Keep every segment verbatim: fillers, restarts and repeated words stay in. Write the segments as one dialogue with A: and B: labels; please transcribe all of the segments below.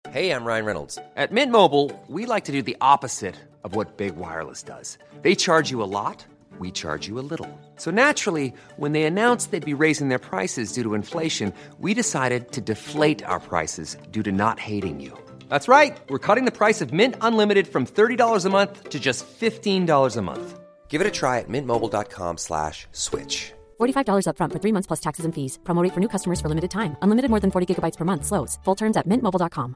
A: Hey, I'm Ryan Reynolds. At Mint Mobile, we like to do the opposite of what Big Wireless does. They charge you a lot, we charge you a little. So naturally, when they announced they'd be raising their prices due to inflation, we decided to deflate our prices due to not hating you. That's right. We're cutting the price of Mint Unlimited from thirty dollars a month to just fifteen dollars a month. Give it a try at mintmobile.com slash switch.
B: forty-five dollars up front for three months plus taxes and fees. Promo rate for new customers for limited time. Unlimited more than forty gigabytes per month. Slows full terms at mint mobile dot com.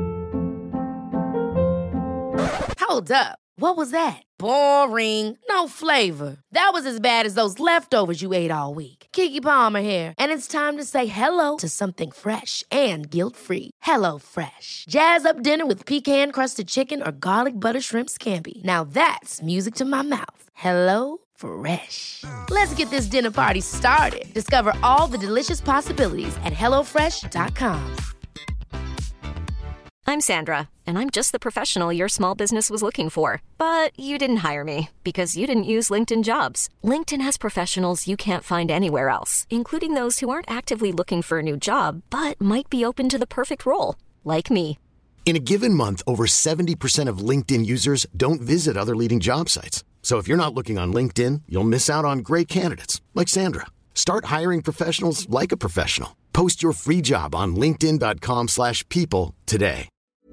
C: Hold up. What was that? Boring. No flavor. That was as bad as those leftovers you ate all week. Keke Palmer here. And it's time to say hello to something fresh and guilt-free. Hello Fresh. Jazz up dinner with pecan-crusted chicken or garlic butter shrimp scampi. Now that's music to my mouth. Hello Fresh. Let's get this dinner party started. Discover all the delicious possibilities at hello fresh dot com.
D: I'm Sandra, and I'm just the professional your small business was looking for. But you didn't hire me because you didn't use LinkedIn Jobs. LinkedIn has professionals you can't find anywhere else, including those who aren't actively looking for a new job, but might be open to the perfect role, like me.
E: In a given month, over seventy percent of LinkedIn users don't visit other leading job sites. So if you're not looking on LinkedIn, you'll miss out on great candidates, like Sandra. Start hiring professionals like a professional. Post your free job on linkedin dot com slash people today.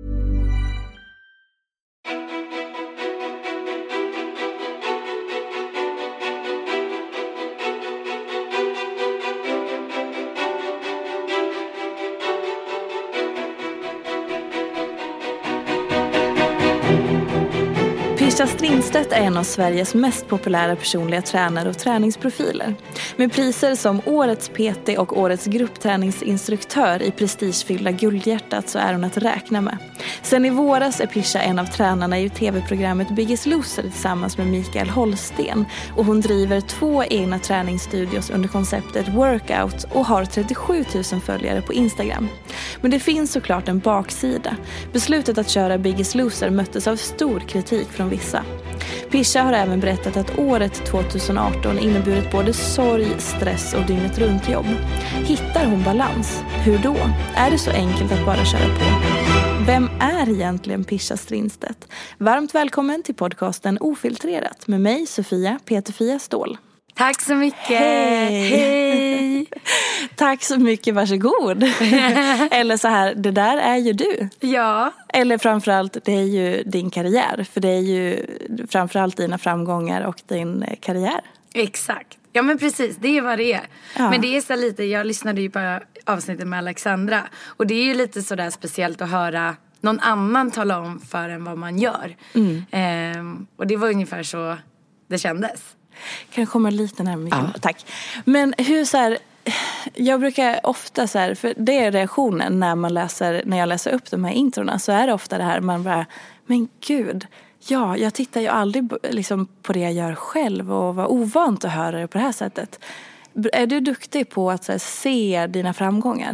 F: Pisha Strindstedt är en av Sveriges mest populära personliga tränare och träningsprofiler. Med priser som Årets P T och Årets gruppträningsinstruktör i prestigefyllda Guldhjärtat så är hon att räkna med. Sen i våras är Pisha en av tränarna i tv-programmet Biggest Loser tillsammans med Mikael Holsten. Och hon driver två egna träningsstudios under konceptet Workout och har trettiosju tusen följare på Instagram. Men det finns såklart en baksida. Beslutet att köra Biggest Loser möttes av stor kritik från vissa. Pisha har även berättat att året tjugoarton inneburit både sorg, stress och dygnet runt jobb. Hittar hon balans? Hur då? Är det så enkelt att bara köra på? Vem är egentligen Pisha Strindstedt? Varmt välkommen till podcasten Ofiltrerat med mig, Sofia Peterfia Ståhl.
G: Tack så mycket.
F: Hej.
G: Hej.
F: Tack så mycket, varsågod. Eller så här, det där är ju du.
G: Ja.
F: Eller framförallt, det är ju din karriär. För det är ju framförallt dina framgångar och din karriär.
G: Exakt. Ja men precis, det är vad det är.
F: Ja.
G: Men det är så lite, jag lyssnade ju på avsnittet med Alexandra. Och det är ju lite sådär speciellt att höra någon annan tala om för en vad man gör. Mm. Ehm, och det var ungefär så det kändes.
F: Kan jag komma lite närmare?
G: Ja.
F: Tack. Men hur så här, jag brukar ofta så här, för det är reaktionen när man läser, när jag läser upp de här introna, så är det ofta det här, man bara, men gud, ja, jag tittar ju aldrig liksom på det jag gör själv och var ovant att höra det på det här sättet. Är du duktig på att så här, se dina framgångar?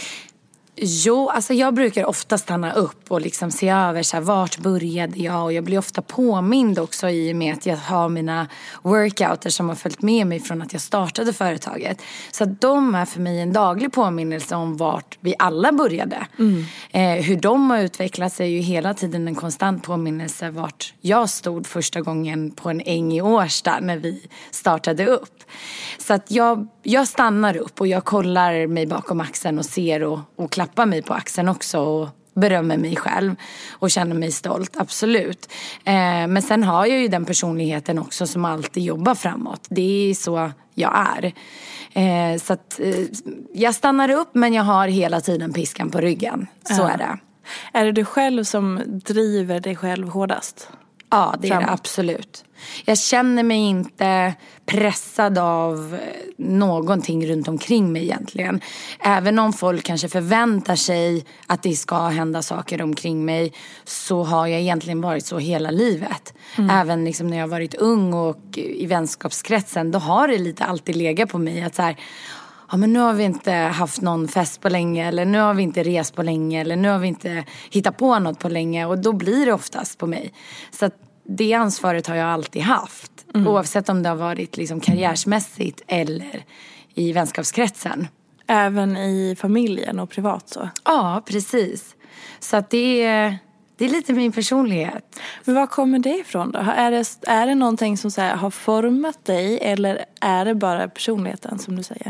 G: Jo, alltså jag brukar ofta stanna upp och liksom se över så här, vart började jag, och jag blir ofta påmind också i och med att jag har mina workouter som har följt med mig från att jag startade företaget. Så att de är för mig en daglig påminnelse om vart vi alla började. Mm. Eh, hur de har utvecklats är ju hela tiden en konstant påminnelse vart jag stod första gången på en äng i Årsta när vi startade upp. Så att jag, jag stannar upp och jag kollar mig bakom axeln och ser och, och klappar mig på axeln också och berömmer mig själv och känner mig stolt, absolut. Eh, men sen har jag ju den personligheten också som alltid jobbar framåt. Det är så jag är. Eh, så att eh, jag stannar upp, men jag har hela tiden piskan på ryggen. Så ja. Är det.
F: Är det du själv som driver dig själv hårdast?
G: Ja, det är det absolut. Jag känner mig inte pressad av någonting runt omkring mig egentligen. Även om folk kanske förväntar sig att det ska hända saker omkring mig, så har jag egentligen varit så hela livet. Mm. Även liksom när jag har varit ung och i vänskapskretsen, då har det lite alltid legat på mig att så här, ja men nu har vi inte haft någon fest på länge, eller nu har vi inte rest på länge, eller nu har vi inte hittat på något på länge, och då blir det oftast på mig. Så att det ansvaret har jag alltid haft. Mm. Oavsett om det har varit liksom karriärsmässigt eller i vänskapskretsen.
F: Även i familjen och privat så?
G: Ja, precis. Så att det är, det är lite min personlighet.
F: Men var kommer det ifrån då? Är det, är det någonting som så här, har format dig, eller är det bara personligheten som du säger?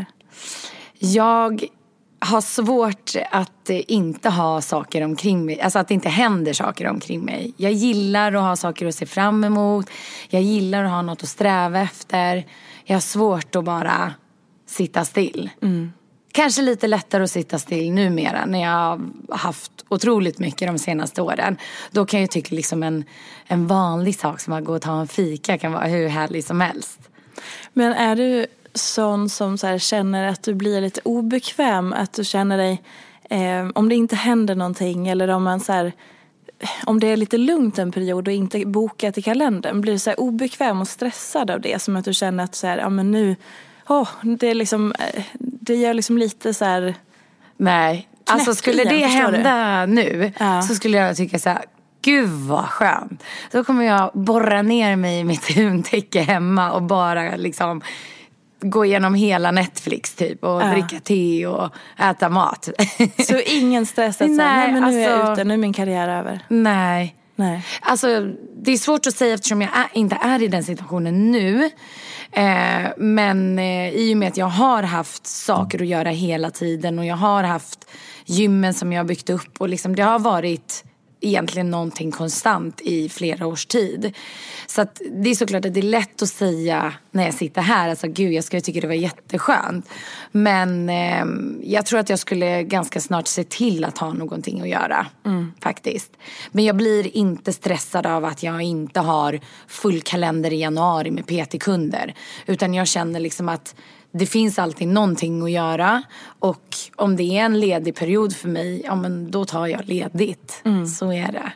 G: Jag har svårt att inte ha saker omkring mig. Alltså att det inte händer saker omkring mig. Jag gillar att ha saker att se fram emot. Jag gillar att ha något att sträva efter. Jag har svårt att bara sitta still. Mm. Kanske lite lättare att sitta still numera när jag har haft otroligt mycket de senaste åren. Då kan jag tycka liksom en, en vanlig sak som att gå och ta en fika kan vara hur härlig som helst.
F: Men är du sån som så här känner att du blir lite obekväm, att du känner dig eh, om det inte händer någonting, eller om man så här, om det är lite lugnt en period och inte bokat i kalendern, blir du så här obekväm och stressad av det, som att du känner att så här, ja men nu oh, det är liksom det gör liksom lite så här.
G: Nej, alltså skulle det hända du? nu
F: ja.
G: Så skulle jag tycka så här, gud vad skönt. Då kommer jag borra ner mig i mitt hundtäcke hemma och bara liksom gå igenom hela Netflix typ och ja. dricka te och äta mat.
F: Så ingen stress att nej, nej men nu alltså, är jag ute, nu är min karriär över.
G: Nej.
F: Nej.
G: Alltså det är svårt att säga eftersom jag är, inte är i den situationen nu. Eh, men eh, i och med att jag har haft saker att göra hela tiden och jag har haft gymmen som jag har byggt upp och liksom det har varit egentligen någonting konstant i flera års tid. Så att det är såklart att det är lätt att säga när jag sitter här, alltså gud jag skulle tycka det var jätteskönt. Men eh, jag tror att jag skulle ganska snart se till att ha någonting att göra mm. faktiskt. Men jag blir inte stressad av att jag inte har full kalender i januari med P T-kunder. Utan jag känner liksom att det finns alltid någonting att göra. Och om det är en ledig period för mig, ja men då tar jag ledigt. Mm. Så är det.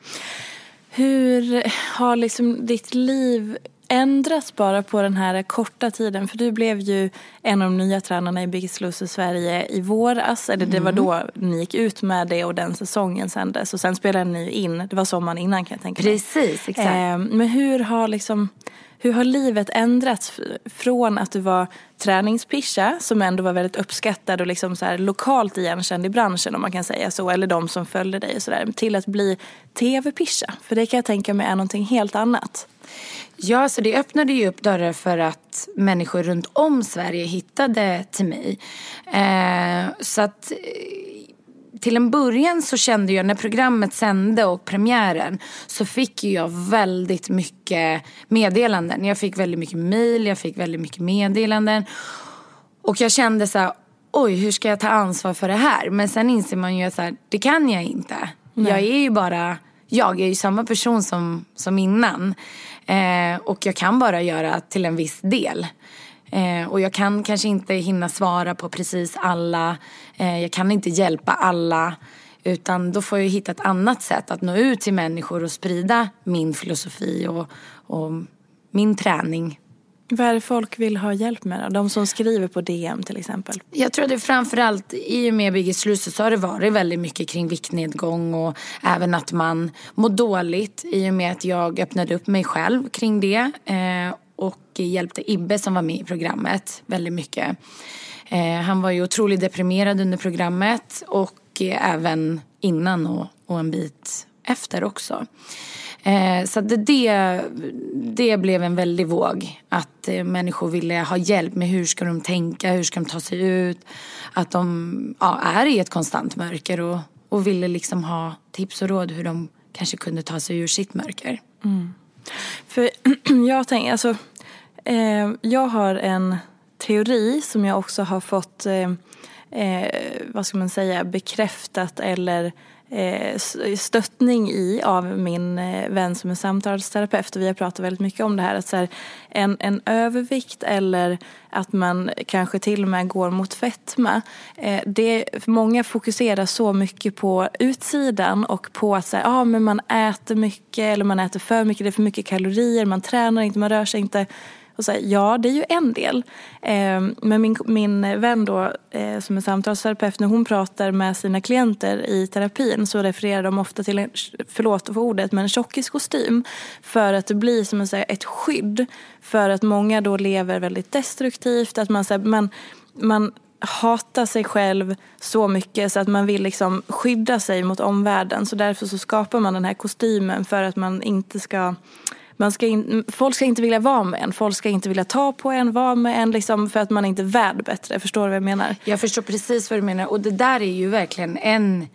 F: Hur har liksom ditt liv ändrats bara på den här korta tiden? För du blev ju en av de nya tränarna i Biggest Loser Sverige i våras. Eller det var då ni gick ut med det och den säsongen sändes. Och sen spelade ni in, det var sommaren innan kan jag tänka mig.
G: Precis, exakt.
F: Eh, men hur har liksom... Hur har livet ändrats från att du var träningspischa som ändå var väldigt uppskattad och liksom så här lokalt igenkänd i branschen om man kan säga så, eller de som följde dig och sådär, till att bli tv-pischa? För det kan jag tänka mig är någonting helt annat.
G: Ja, så det öppnade ju upp dörrar för att människor runt om Sverige hittade till mig. Eh, så att... Till en början så kände jag när programmet sände och premiären så fick jag väldigt mycket meddelanden. Jag fick väldigt mycket mejl, jag fick väldigt mycket meddelanden. Och jag kände så här, oj hur ska jag ta ansvar för det här? Men sen inser man ju att så här, det kan jag inte. Nej. Jag är ju bara, jag är ju samma person som, som innan. Eh, och jag kan bara göra till en viss del. Eh, och jag kan kanske inte hinna svara på precis alla. Eh, jag kan inte hjälpa alla. Utan då får jag hitta ett annat sätt att nå ut till människor och sprida min filosofi och, och min träning.
F: Vad är det folk vill ha hjälp med då? De som skriver på D M till exempel.
G: Jag tror att det framförallt i och med Biggest Loser så har det varit väldigt mycket kring viktnedgång och även att man mår dåligt i och med att jag öppnade upp mig själv kring det. Eh, och hjälpte Ibbe som var med i programmet väldigt mycket. Eh, han var ju otroligt deprimerad under programmet och eh, även innan och, och en bit efter också. Eh, så det, det, det blev en väldig våg att eh, människor ville ha hjälp med hur ska de tänka, hur ska de ta sig ut. Att de ja, är i ett konstant mörker och, och ville liksom ha tips och råd hur de kanske kunde ta sig ur sitt mörker.
F: Mm. För jag tänker, alltså, eh, jag har en teori som jag också har fått, eh, eh, vad ska man säga, bekräftat eller eh, stöttning i av min eh, vän som är samtalsterapeut. Och vi har pratat väldigt mycket om det här, att så här, en, en övervikt eller att man kanske till och med går mot fetma. Eh, det, många fokuserar så mycket på utsidan och på att säga, ja, men man äter mycket eller man äter för mycket, det är för mycket kalorier, man tränar inte, man rör sig inte. Och så här, ja, det är ju en del. Eh, men min, min vän då, eh, som är samtalsterapeut, när hon pratar med sina klienter i terapin så refererar de ofta till, en, förlåt för ordet, men en tjockiskostym. För att det blir som att säga, ett skydd. För att många då lever väldigt destruktivt. Att man, så här, man, man hatar sig själv så mycket så att man vill liksom skydda sig mot omvärlden. Så därför så skapar man den här kostymen för att man inte ska... Man ska in, folk ska inte vilja vara med en. Folk ska inte vilja ta på en, vara med en liksom, för att man inte är värd bättre. Förstår du vad jag menar?
G: Jag förstår precis vad du menar. Och det där är ju verkligen en,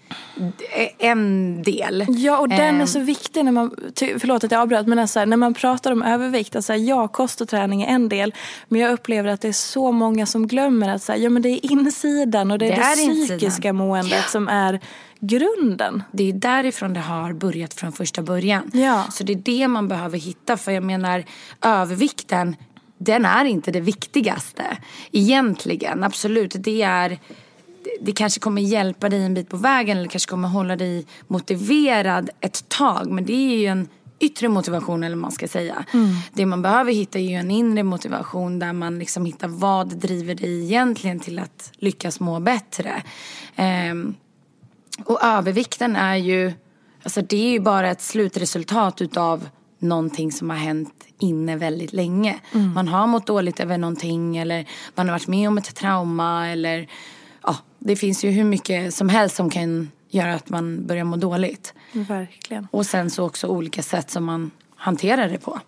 G: en del.
F: Ja, och den
G: um,
F: är så viktig när man... Förlåt att jag avbröt, men alltså, när man pratar om övervikt. Alltså, ja, kost och träning är en del. Men jag upplever att det är så många som glömmer att så här, ja, men det är insidan och det är det, det är psykiska insidan. Måendet ja. Som är... grunden.
G: Det är därifrån det har börjat från första början.
F: Ja.
G: Så det är det man behöver hitta. För jag menar, övervikten, den är inte det viktigaste. Egentligen, absolut. Det är... Det kanske kommer hjälpa dig en bit på vägen. Eller kanske kommer hålla dig motiverad ett tag. Men det är ju en yttre motivation, eller man ska säga. Mm. Det man behöver hitta är ju en inre motivation. Där man liksom hittar vad driver dig egentligen till att lyckas må bättre. Ehm... Och övervikten är ju, alltså det är ju bara ett slutresultat utav någonting som har hänt inne väldigt länge. Mm. Man har mått dåligt över någonting eller man har varit med om ett trauma eller ja, det finns ju hur mycket som helst som kan göra att man börjar må dåligt.
F: Verkligen.
G: Och sen så också olika sätt som man hanterar det på.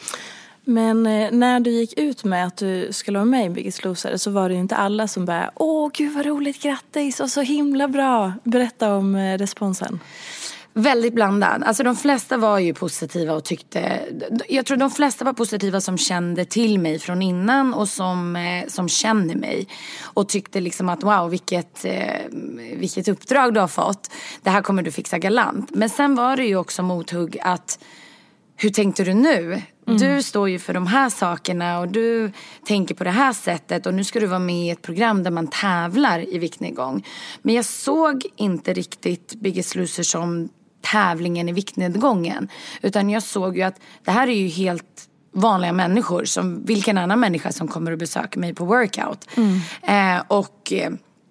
F: Men eh, när du gick ut med att du skulle vara med i Biggest Loser så var det ju inte alla som bara åh gud vad roligt, grattis och så himla bra. Berätta om eh, responsen.
G: Väldigt blandad. Alltså de flesta var ju positiva och tyckte... Jag tror de flesta var positiva som kände till mig från innan och som, eh, som kände mig. Och tyckte liksom att wow, vilket, eh, vilket uppdrag du har fått. Det här kommer du fixa galant. Men sen var det ju också mothugg att hur tänkte du nu? Mm. Du står ju för de här sakerna och du tänker på det här sättet och nu ska du vara med i ett program där man tävlar i viktnedgång. Men jag såg inte riktigt Biggest Loser som tävlingen i viktnedgången. Utan jag såg ju att det här är ju helt vanliga människor som vilken annan människa som kommer och besöker mig på workout. Mm. Eh, och eh,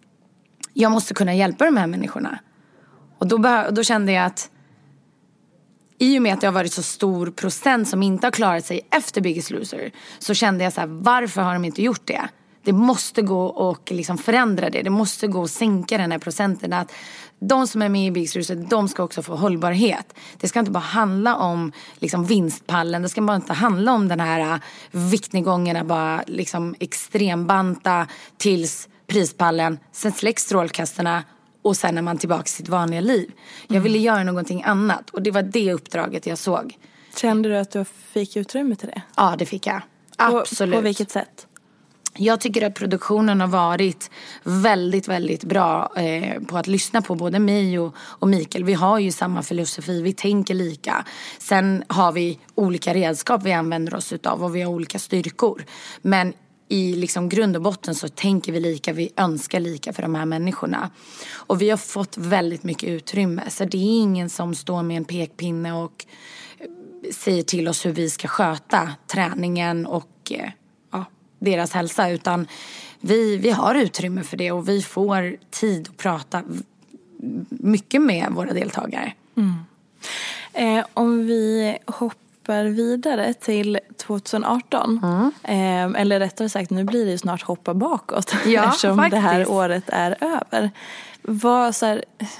G: jag måste kunna hjälpa de här människorna. Och då, be- då kände jag att i och med att det har varit så stor procent som inte har klarat sig efter Biggest Loser så kände jag så här, varför har de inte gjort det? Det måste gå och liksom förändra det. Det måste gå och sänka den här procenten. Att de som är med i Biggest Loser, de ska också få hållbarhet. Det ska inte bara handla om liksom vinstpallen. Det ska bara inte handla om den här viktnedgången att bara liksom extrembanta tills prispallen. Sen släcks strålkastarna. Och sen är man tillbaka till sitt vanliga liv. Jag ville göra någonting annat. Och det var det uppdraget jag såg.
F: Kände du att du fick utrymme till det?
G: Ja, det fick jag. Absolut.
F: På, på vilket sätt?
G: Jag tycker att produktionen har varit väldigt, väldigt bra eh, på att lyssna på både mig och, och Mikael. Vi har ju samma filosofi, vi tänker lika. Sen har vi olika redskap vi använder oss utav och vi har olika styrkor. Men i liksom grund och botten så tänker vi lika, vi önskar lika för de här människorna. Och vi har fått väldigt mycket utrymme. Så det är ingen som står med en pekpinne och säger till oss hur vi ska sköta träningen och ja, deras hälsa. Utan vi, vi har utrymme för det och vi får tid att prata mycket med våra deltagare.
F: Mm. Eh, om vi hoppar vidare till tjugo arton. Mm. Eh, eller rättare sagt, nu blir det ju snart hoppa bakåt.
G: Ja,
F: eftersom
G: faktiskt.
F: Det här året är över. Vad, så här,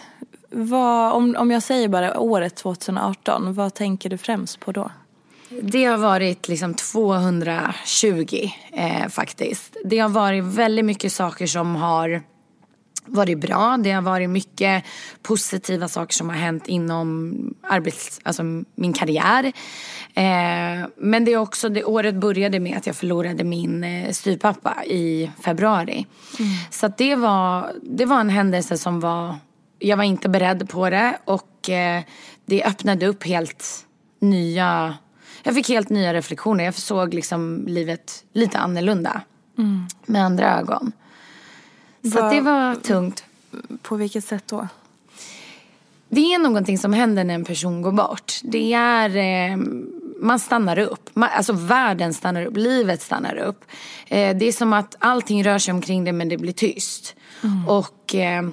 F: vad, om, om jag säger bara året tjugo arton, vad tänker du främst på då?
G: Det har varit liksom tvåhundratjugo eh, faktiskt. Det har varit väldigt mycket saker som har varit bra. Det har varit mycket positiva saker som har hänt inom arbets, alltså min karriär. Eh, men det är också, det året började med att jag förlorade min eh, styvpappa i februari. Mm. Så att det var, det var en händelse som var, jag var inte beredd på det. Och eh, det öppnade upp helt nya, jag fick helt nya reflektioner. Jag såg liksom livet lite annorlunda. Mm. Med andra ögon. Så Va, det var tungt.
F: På vilket sätt då?
G: Det är någonting som händer när en person går bort. Det är, eh, man stannar upp. Man, alltså världen stannar upp, livet stannar upp. Eh, det är som att allting rör sig omkring det men det blir tyst. Mm. Och eh,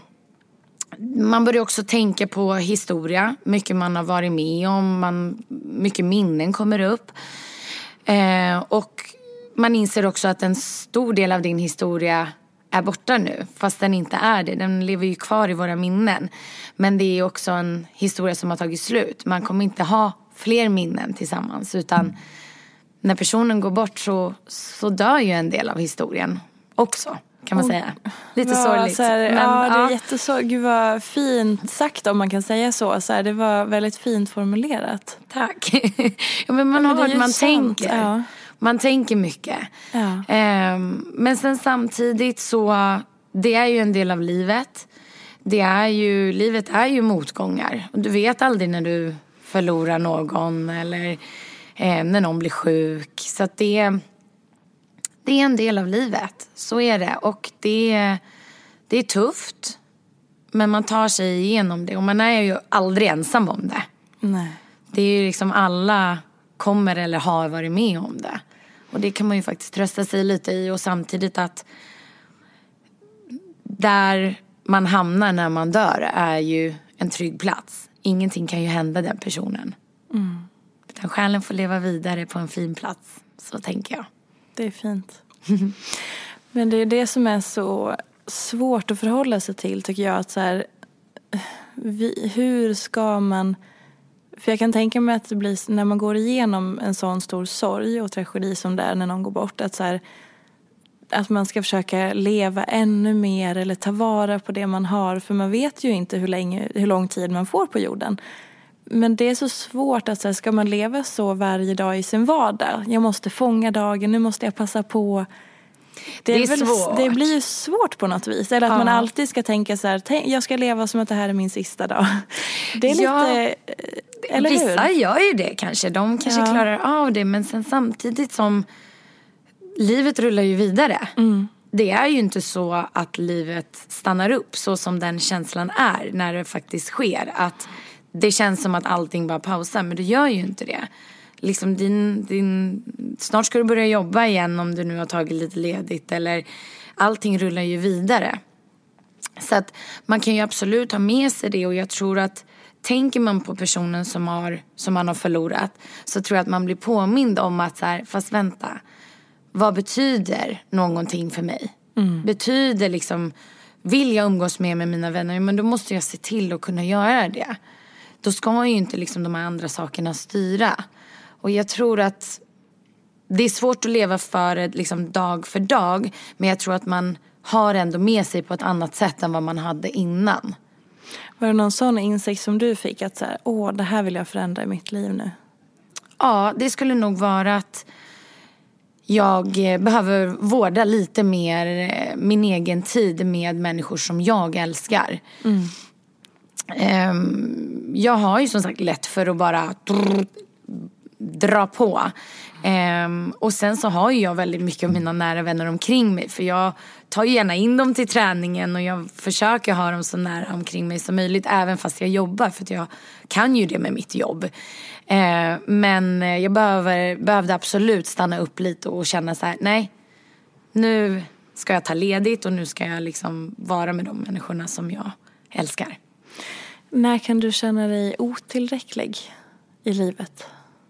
G: man börjar också tänka på historia. Mycket man har varit med om. Man, mycket minnen kommer upp. Eh, och man inser också att en stor del av din historia är borta nu. Fast den inte är det. Den lever ju kvar i våra minnen. Men det är också en historia som har tagit slut. Man kommer inte ha fler minnen tillsammans. Utan när personen går bort så, så dör ju en del av historien också. Kan man oh, säga. Lite
F: var,
G: sorgligt.
F: Så här,
G: men,
F: ja, det är
G: ja.
F: jättesorgligt. Gud vad fint sagt om man kan säga så. så här, det var väldigt fint formulerat.
G: Tack. ja, men man
F: ja,
G: har
F: men
G: hört, man
F: sant.
G: tänker.
F: Ja.
G: Man tänker mycket.
F: Ja.
G: Um, men sen samtidigt så, det är ju en del av livet. Det är ju, livet är ju motgångar. Och du vet aldrig när du förlorar någon eller eh, när någon blir sjuk. Så att det, det är en del av livet. Så är det. Och det, det är tufft. Men man tar sig igenom det. Och man är ju aldrig ensam om det.
F: Nej.
G: Det är ju liksom alla kommer eller har varit med om det. Och det kan man ju faktiskt trösta sig lite i. Och samtidigt att där man hamnar när man dör är ju en trygg plats. Ingenting kan ju hända den personen.
F: Mm.
G: Utan själen får leva vidare på en fin plats. Så tänker jag.
F: Det är fint. Men det är det som är så svårt att förhålla sig till, tycker jag. Att så här, vi, hur ska man... För jag kan tänka mig att det blir, när man går igenom en sån stor sorg och tragedi som det är när någon går bort, att, så här, att man ska försöka leva ännu mer eller ta vara på det man har. För man vet ju inte hur, länge, hur lång tid man får på jorden. Men det är så svårt att så här, ska man leva så varje dag i sin vardag? Jag måste fånga dagen, nu måste jag passa på. Det, är det, är väl, svårt. Det blir ju svårt på något vis. Eller att ja. man alltid ska tänka så här, jag ska leva som att det här är min sista dag. Det är ja. lite... Eller
G: vissa
F: hur?
G: gör ju det kanske. De kanske ja. klarar av det. Men sen samtidigt som livet rullar ju vidare.
F: Mm.
G: Det är ju inte så att livet stannar upp så som den känslan är när det faktiskt sker. Att det känns som att allting bara pausar. Men det gör ju inte det. Liksom din, din, snart ska du börja jobba igen om du nu har tagit lite ledigt. Eller allting rullar ju vidare. Så att man kan ju absolut ha med sig det. Och jag tror att tänker man på personen som, har, som man har förlorat, så tror jag att man blir påmind om att så här, fast vänta, vad betyder någonting för mig?
F: Mm.
G: Betyder liksom, vill jag umgås med, med mina vänner, men då måste jag se till att kunna göra det. Då ska ju inte liksom de här andra sakerna styra. Och jag tror att det är svårt att leva för liksom dag för dag, men jag tror att man har ändå med sig på ett annat sätt än vad man hade innan.
F: Var det någon sån insikt som du fick att så här, åh, det här vill jag förändra i mitt liv nu?
G: Ja, det skulle nog vara att jag behöver vårda lite mer min egen tid med människor som jag älskar.
F: Mm.
G: Um, jag har ju som sagt lätt för att bara drr, dra på. Um, och sen så har ju jag väldigt mycket av mina nära vänner omkring mig. För jag tar ju gärna in dem till träningen och jag försöker ha dem så nära omkring mig som möjligt. Även fast jag jobbar, för att jag kan ju det med mitt jobb. Uh, men jag behöver, behövde absolut stanna upp lite och känna så här: nej, nu ska jag ta ledigt och nu ska jag liksom vara med de människorna som jag älskar.
F: När kan du känna dig otillräcklig i livet?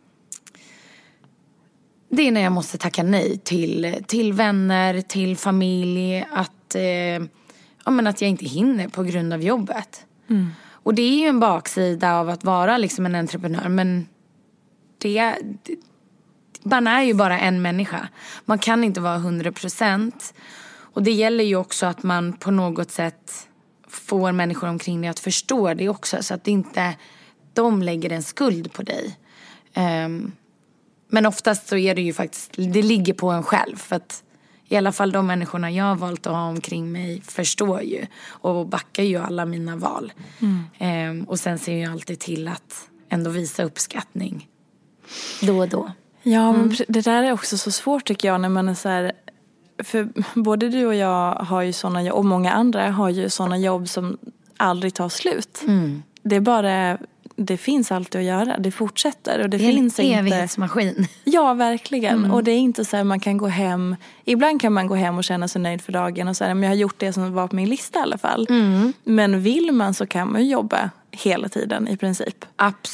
G: Det är när jag måste tacka nej till, till vänner, till familj. Att, eh, ja, men att jag inte hinner på grund av jobbet.
F: Mm.
G: Och det är ju en baksida av att vara liksom en entreprenör. Men det, det, man är ju bara en människa. Man kan inte vara hundra procent. Och det gäller ju också att man på något sätt får människor omkring dig att förstå det också. Så att inte de lägger en skuld på dig. Um, men oftast så är det ju faktiskt, det ligger på en själv. För att i alla fall de människorna jag har valt att ha omkring mig förstår ju. Och backar ju alla mina val.
F: Mm.
G: Um, och sen ser jag alltid till att ändå visa uppskattning då och då.
F: Ja, men mm. det där är också så svårt tycker jag när man är så här. För både du och jag har ju såna jobb, och många andra har ju såna jobb som aldrig tar slut.
G: Mm.
F: Det är bara, det finns alltid att göra, det fortsätter. Och det,
G: det är
F: finns
G: en
F: inte
G: evighetsmaskin.
F: Ja, verkligen.
G: Mm.
F: Och det är inte så här man kan gå hem, ibland kan man gå hem och känna sig nöjd för dagen och så här, men jag har gjort det som var på min lista i alla fall.
G: Mm.
F: Men vill man så kan man ju jobba hela tiden i princip.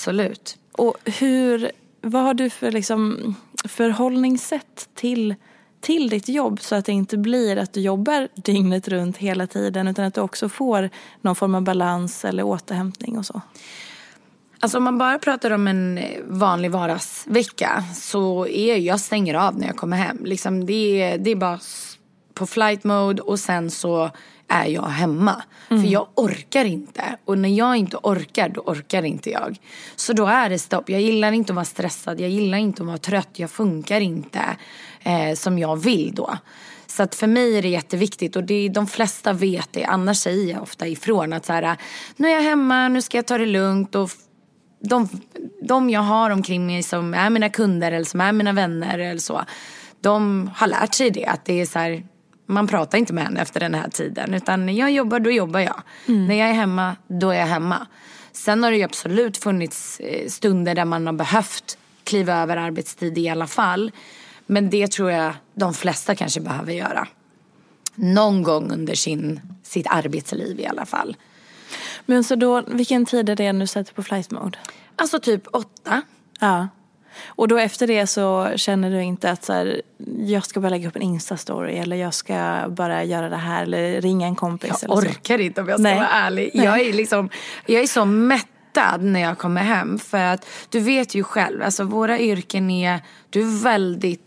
G: Absolut.
F: Och hur, vad har du för liksom förhållningssätt till till ditt jobb så att det inte blir att du jobbar dygnet runt hela tiden, utan att du också får någon form av balans eller återhämtning och så?
G: Alltså om man bara pratar om en vanlig vardagsvecka så är jag stänger av när jag kommer hem. Liksom det, är, det är bara på flight mode och sen så är jag hemma. Mm. För jag orkar inte. Och när jag inte orkar, då orkar inte jag. Så då är det stopp. Jag gillar inte att vara stressad. Jag gillar inte att vara trött. Jag funkar inte eh, som jag vill då. Så att för mig är det jätteviktigt. Och det, de flesta vet det. Annars säger jag ofta ifrån att så här, nu är jag hemma, nu ska jag ta det lugnt. Och de, de jag har omkring mig som är mina kunder eller som är mina vänner eller så, de har lärt sig det. Att det är så här, man pratar inte med henne efter den här tiden. Utan när jag jobbar, då jobbar jag. Mm. När jag är hemma, då är jag hemma. Sen har det ju absolut funnits stunder där man har behövt kliva över arbetstid i alla fall. Men det tror jag de flesta kanske behöver göra. Någon gång under sin, sitt arbetsliv i alla fall.
F: Men så då, vilken tid är det nu sätter på flight mode?
G: Alltså typ åtta.
F: Ja. Och då efter det så känner du inte att så här, jag ska bara lägga upp en Insta-story eller jag ska bara göra det här eller ringa en kompis.
G: Jag
F: eller
G: orkar
F: så.
G: inte om jag ska
F: Nej.
G: vara ärlig. Jag är, liksom, jag är så mättad när jag kommer hem. För att du vet ju själv, alltså våra yrken är, du är väldigt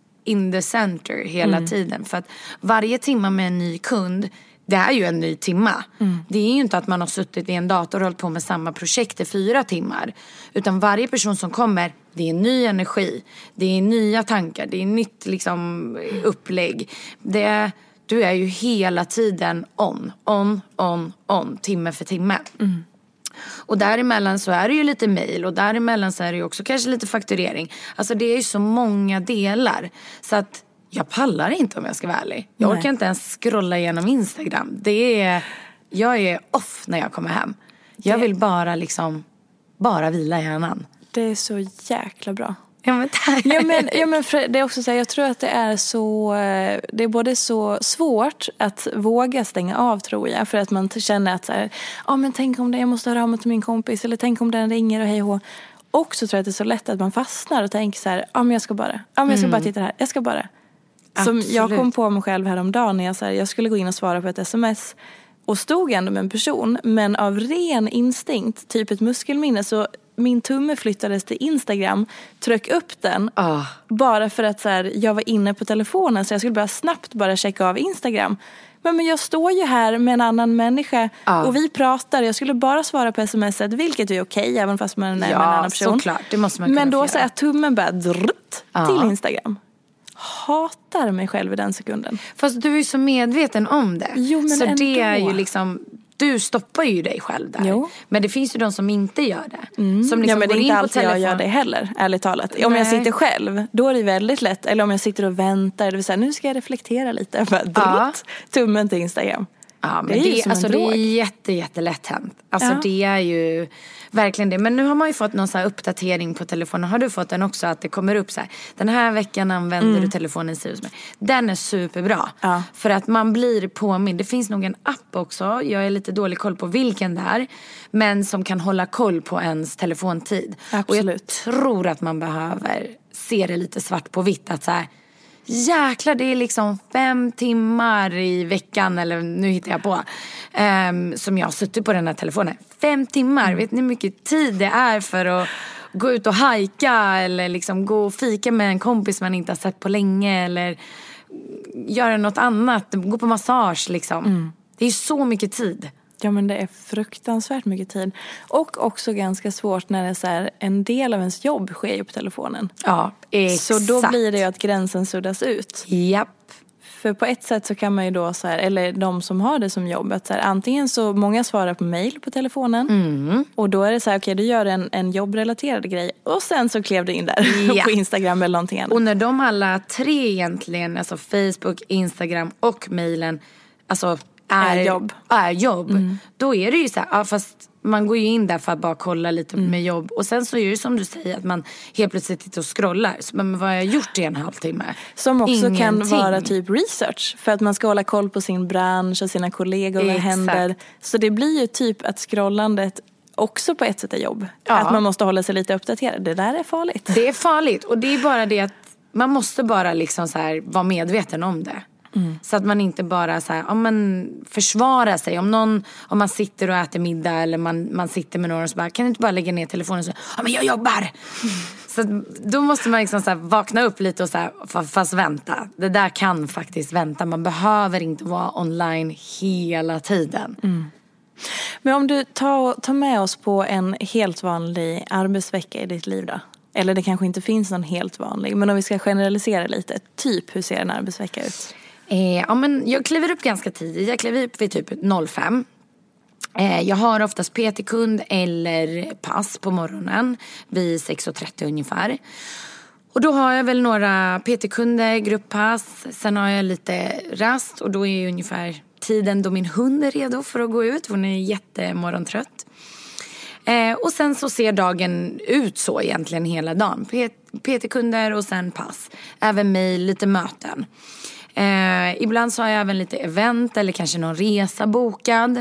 G: in the center hela mm. tiden. För att varje timma med en ny kund, det är ju en ny timma. Mm. Det är ju inte att man har suttit i en dator och hållit på med samma projekt i fyra timmar. Utan varje person som kommer, det är ny energi. Det är nya tankar. Det är nytt liksom, upplägg. Det är, du är ju hela tiden on, on, on, on. Timme för timme. Mm. Och däremellan så är det ju lite mejl. Och däremellan så är det ju också kanske lite fakturering. Alltså det är ju så många delar. Så att jag pallar inte om jag ska vara ärlig. Jag orkar Nej. inte ens scrolla igenom Instagram. Det är, jag är off när jag kommer hem. Jag det... vill bara liksom, bara vila hjärnan.
F: Det är så jäkla bra.
G: Ja men,
F: ja, men, ja, men det är också så här, jag tror att det är så, det är både så svårt att våga stänga av tror jag. För att man känner att så här, ja men tänk om det, jag måste höra av mig till min kompis. Eller tänk om den ringer och hej och Och så tror jag att det är så lätt att man fastnar och tänker så här, ja men jag ska bara, ja men jag ska mm. bara titta här, jag ska bara. Som jag kom på mig själv häromdagen när jag, så här, jag skulle gå in och svara på ett sms och stod ändå med en person, men av ren instinkt, typ ett muskelminne, så min tumme flyttades till Instagram, tryck upp den oh. bara för att så här, jag var inne på telefonen så jag skulle bara snabbt bara checka av Instagram. Men, men jag står ju här med en annan människa oh. och vi pratar, jag skulle bara svara på smset, vilket är okej även fast man är med
G: ja,
F: en annan person.
G: Såklart. Det måste man kunna
F: men då
G: göra.
F: så är tummen bara drrrt
G: oh.
F: till Instagram. Hatar mig själv i den sekunden.
G: Fast du är ju så medveten om det.
F: Jo, men
G: så
F: ändå.
G: Det är ju liksom, du stoppar ju dig själv där.
F: Jo.
G: Men det finns ju de som inte gör det.
F: Mm.
G: Som liksom
F: ja, men det är
G: går
F: inte
G: in
F: alltid jag gör det heller, ärligt talat. Nej. Om jag sitter själv, då är det väldigt lätt. Eller om jag sitter och väntar, det vill säga, nu ska jag reflektera lite. Bara, ja. tummen till Instagram.
G: Ja, men det, det, är, alltså, det är jätte, jättelätt hänt. Alltså ja. det är ju verkligen det. Men nu har man ju fått någon så här uppdatering på telefonen. Har du fått den också att det kommer upp så här, den här veckan använder mm. du telefonen Sirius med. Den är superbra. Ja. För att man blir påmind. Det finns nog en app också. Jag är lite dålig koll på vilken det är. Men som kan hålla koll på ens telefontid.
F: Absolut.
G: Och jag tror att man behöver se det lite svart på vitt. Att så här, jäklar, det är liksom fem timmar i veckan, eller nu hittar jag på, um, som jag har suttit på den här telefonen. Fem timmar, mm. vet ni hur mycket tid det är för att gå ut och hajka eller liksom gå och fika med en kompis man inte har sett på länge, eller göra något annat, gå på massage liksom. Mm. Det är så mycket tid.
F: Ja, men det är fruktansvärt mycket tid. Och också ganska svårt när det är så här, en del av ens jobb sker ju på telefonen.
G: Ja, exakt.
F: Så då blir det ju att gränsen suddas ut.
G: Japp.
F: För på ett sätt så kan man ju då så här, eller de som har det som jobb, att så här, antingen så många svarar på mejl på telefonen. Mm. Och då är det så här, okej, okay, du gör en, en jobbrelaterad grej. Och sen så klev du in där ja. på Instagram eller någonting annat.
G: Och när de alla tre egentligen, alltså Facebook, Instagram och mejlen, alltså är,
F: är jobb,
G: är jobb mm. då är det ju så här, ja, fast man går ju in där för att bara kolla lite mm. med jobb. Och sen så är det som du säger att man helt plötsligt sitter och scrollar. Så, men vad har jag gjort i en halvtimme?
F: Som också
G: Ingenting.
F: Kan vara typ research. För att man ska hålla koll på sin bransch och sina kollegor och vad händer. Så det blir ju typ att scrollandet också på ett sätt är jobb. Ja. Att man måste hålla sig lite uppdaterad. Det där är farligt.
G: Det är farligt. Och det är bara det att man måste bara liksom så här vara medveten om det. Mm. Så att man inte bara så här, ja, men försvara sig. Om någon, om man sitter och äter middag eller man, man sitter med någon och så bara, kan du inte bara lägga ner telefonen och så, ja men jag jobbar. Mm. Så då måste man liksom så här vakna upp lite och så här, fast vänta. Det där kan faktiskt vänta. Man behöver inte vara online hela tiden.
F: Mm. Men om du tar, tar med oss på en helt vanlig arbetsvecka i ditt liv då? Eller det kanske inte finns någon helt vanlig. Men om vi ska generalisera lite. Typ, hur ser en arbetsvecka ut?
G: Eh, ja, men jag kliver upp ganska tidigt. Jag kliver upp vid typ noll fem. Eh, jag har oftast P T-kund eller pass på morgonen. Vid sex och trettio ungefär. Och då har jag väl några P T-kunder, grupppass. Sen har jag lite rast. Och då är ju ungefär tiden då min hund är redo för att gå ut. Hon är jättemorgontrött. Eh, och sen så ser dagen ut så egentligen hela dagen. P T-kunder och sen pass. Även mejl, lite möten. Eh, ibland så har jag även lite event eller kanske någon resa bokad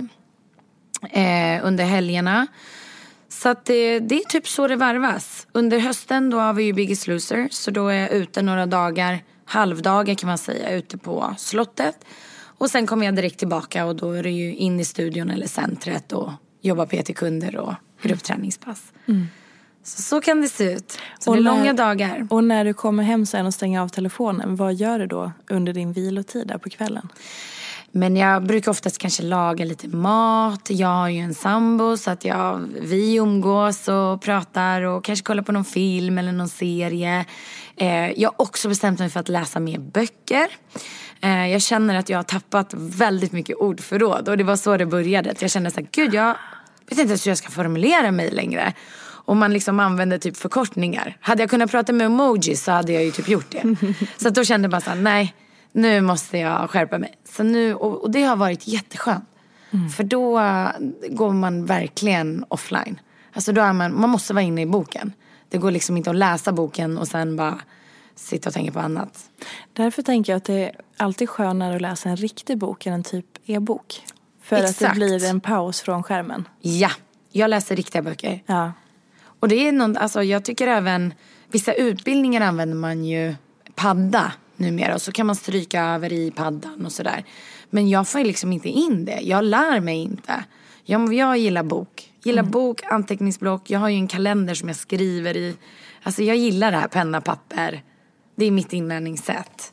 G: eh, under helgerna. Så att det, det är typ så det varvas. Under hösten då har vi ju Biggest Loser. Så då är jag ute några dagar, halvdagar kan man säga, ute på slottet. Och sen kommer jag direkt tillbaka och då är det ju in i studion eller centret och jobba P T-kunder och gruppträningspass. Mm. Så, så kan det se ut. Så och det är när, långa dagar.
F: Och när du kommer hem sen och stänger av telefonen, vad gör du då under din vilotid där på kvällen?
G: Men jag brukar oftast kanske laga lite mat. Jag har ju en sambo så att jag, vi umgås och pratar och kanske kollar på någon film eller någon serie. Eh, jag har också bestämt mig för att läsa mer böcker. Eh, jag känner att jag har tappat väldigt mycket ordförråd och det var så det började. Jag kände så här, gud jag vet inte hur jag ska formulera mig längre. Och man liksom använder typ förkortningar. Hade jag kunnat prata med emojis så hade jag ju typ gjort det. Så att då kände jag bara så här, nej, nu måste jag skärpa mig. Så nu, och, och det har varit jätteskönt. Mm. För då uh, går man verkligen offline. Alltså då är man, man måste vara inne i boken. Det går liksom inte att läsa boken och sen bara sitta och tänka på annat.
F: Därför tänker jag att det är alltid skönare att läsa en riktig bok än en typ e-bok. För
G: Exakt.
F: Att det blir en paus från skärmen.
G: Ja, jag läser riktiga böcker.
F: Ja.
G: Och det är någon, alltså jag tycker även, vissa utbildningar använder man ju padda numera. Och så kan man stryka över i paddan och sådär. Men jag får liksom inte in det. Jag lär mig inte. Jag, jag gillar bok. Gillar mm. bok, anteckningsblock. Jag har ju en kalender som jag skriver i. Alltså jag gillar det här, penna, papper. Det är mitt inlärningssätt.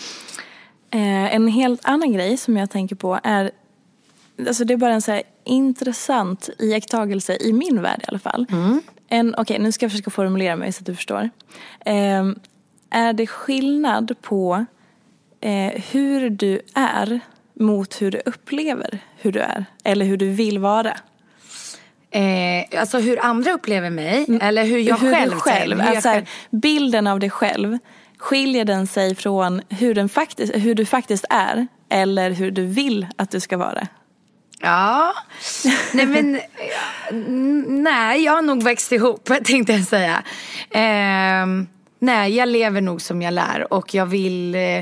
F: Eh, en helt annan grej som jag tänker på är, alltså det är bara en så här intressant iakttagelse i min värld i alla fall. Mm. En, okej, okay, nu ska jag försöka formulera mig så att du förstår. Eh, är det skillnad på eh, hur du är mot hur du upplever hur du är? Eller hur du vill vara?
G: Eh, alltså hur andra upplever mig? Mm. Eller hur jag
F: hur
G: själv,
F: du själv
G: hur jag
F: alltså,
G: själv...
F: Bilden av dig själv, skiljer den sig från hur, den faktiskt, hur du faktiskt är? Eller hur du vill att du ska vara?
G: Ja, nej men nej, jag har nog växt ihop, tänkte jag säga. Eh, nej, jag lever nog som jag lär och jag vill, eh,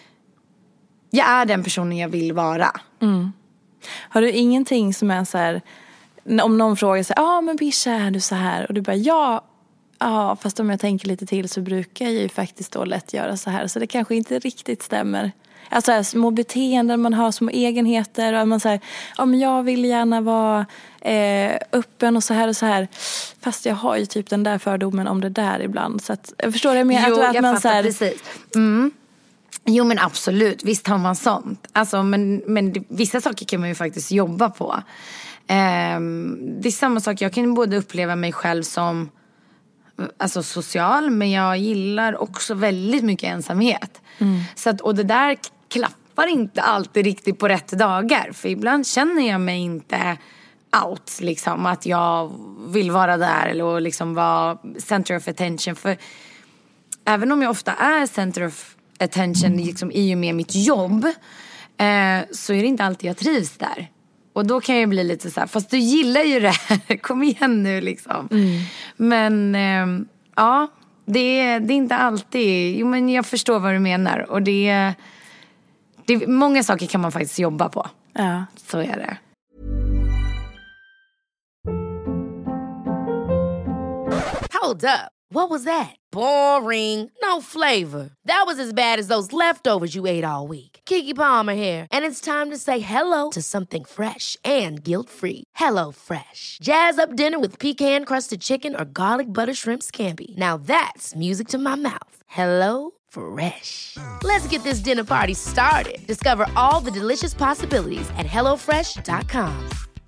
G: jag är den personen jag vill vara.
F: Mm. Har du ingenting som är så här, om någon frågar sig, ja ah, men Bisha, är du så här? Och du bara, ja, ja, fast om jag tänker lite till så brukar jag ju faktiskt då lätt göra så här. Så det kanske inte riktigt stämmer. Alltså här, små beteenden, man har små egenheter och man säger, ja men jag vill gärna vara eh, öppen och så här och så här. Fast jag har ju typ den där fördomen om det där ibland. Så att, jag förstår det mer.
G: Jo,
F: att, att
G: jag
F: man
G: fattar
F: så här,
G: precis. Mm. Jo men absolut, visst har man sånt. Alltså, men, men det, vissa saker kan man ju faktiskt jobba på. Eh, det är samma sak, jag kan både uppleva mig själv som alltså social, men jag gillar också väldigt mycket ensamhet. Mm. Så att, och det där klappar inte alltid riktigt på rätt dagar. För ibland känner jag mig inte out, liksom, att jag vill vara där eller liksom vara center of attention. För även om jag ofta är center of attention liksom, i och med mitt jobb, eh, så är det inte alltid jag trivs där. Och då kan jag bli lite så här, fast du gillar ju det här, kom igen nu liksom. Mm. Men eh, ja, det är, det är inte alltid, jo men jag förstår vad du menar. Och det är, det är, många saker kan man faktiskt jobba på.
F: Ja.
G: Så är det.
C: Hold up. What was that? Boring. No flavor. That was as bad as those leftovers you ate all week. Keke Palmer here, and it's time to say hello to something fresh and guilt-free. Hello Fresh. Jazz up dinner with pecan-crusted chicken or garlic butter shrimp scampi. Now that's music to my mouth. Hello Fresh. Let's get this dinner party started. Discover all the delicious possibilities at hello fresh dot com.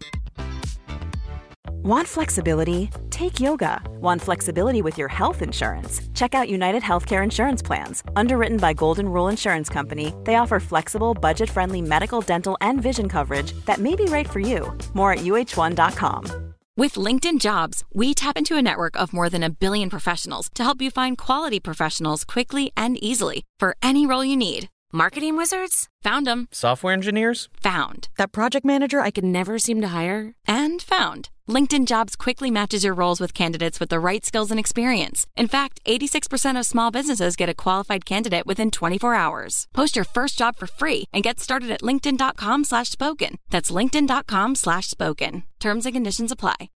H: Want flexibility? Take yoga. Want flexibility with your health insurance? Check out United Healthcare Insurance Plans. Underwritten by Golden Rule Insurance Company, they offer flexible, budget-friendly medical, dental, and vision coverage that may be right for you. More at U H one dot com.
I: With LinkedIn Jobs, we tap into a network of more than a billion professionals to help you find quality professionals quickly and easily for any role you need. Marketing wizards? Found them.
J: Software engineers?
I: Found.
J: That project manager I could never seem to hire?
I: And found. LinkedIn Jobs quickly matches your roles with candidates with the right skills and experience. In fact, eighty-six percent of small businesses get a qualified candidate within twenty-four hours. Post your first job for free and get started at linkedin.com slash spoken. That's linkedin.com slash spoken. Terms and conditions apply.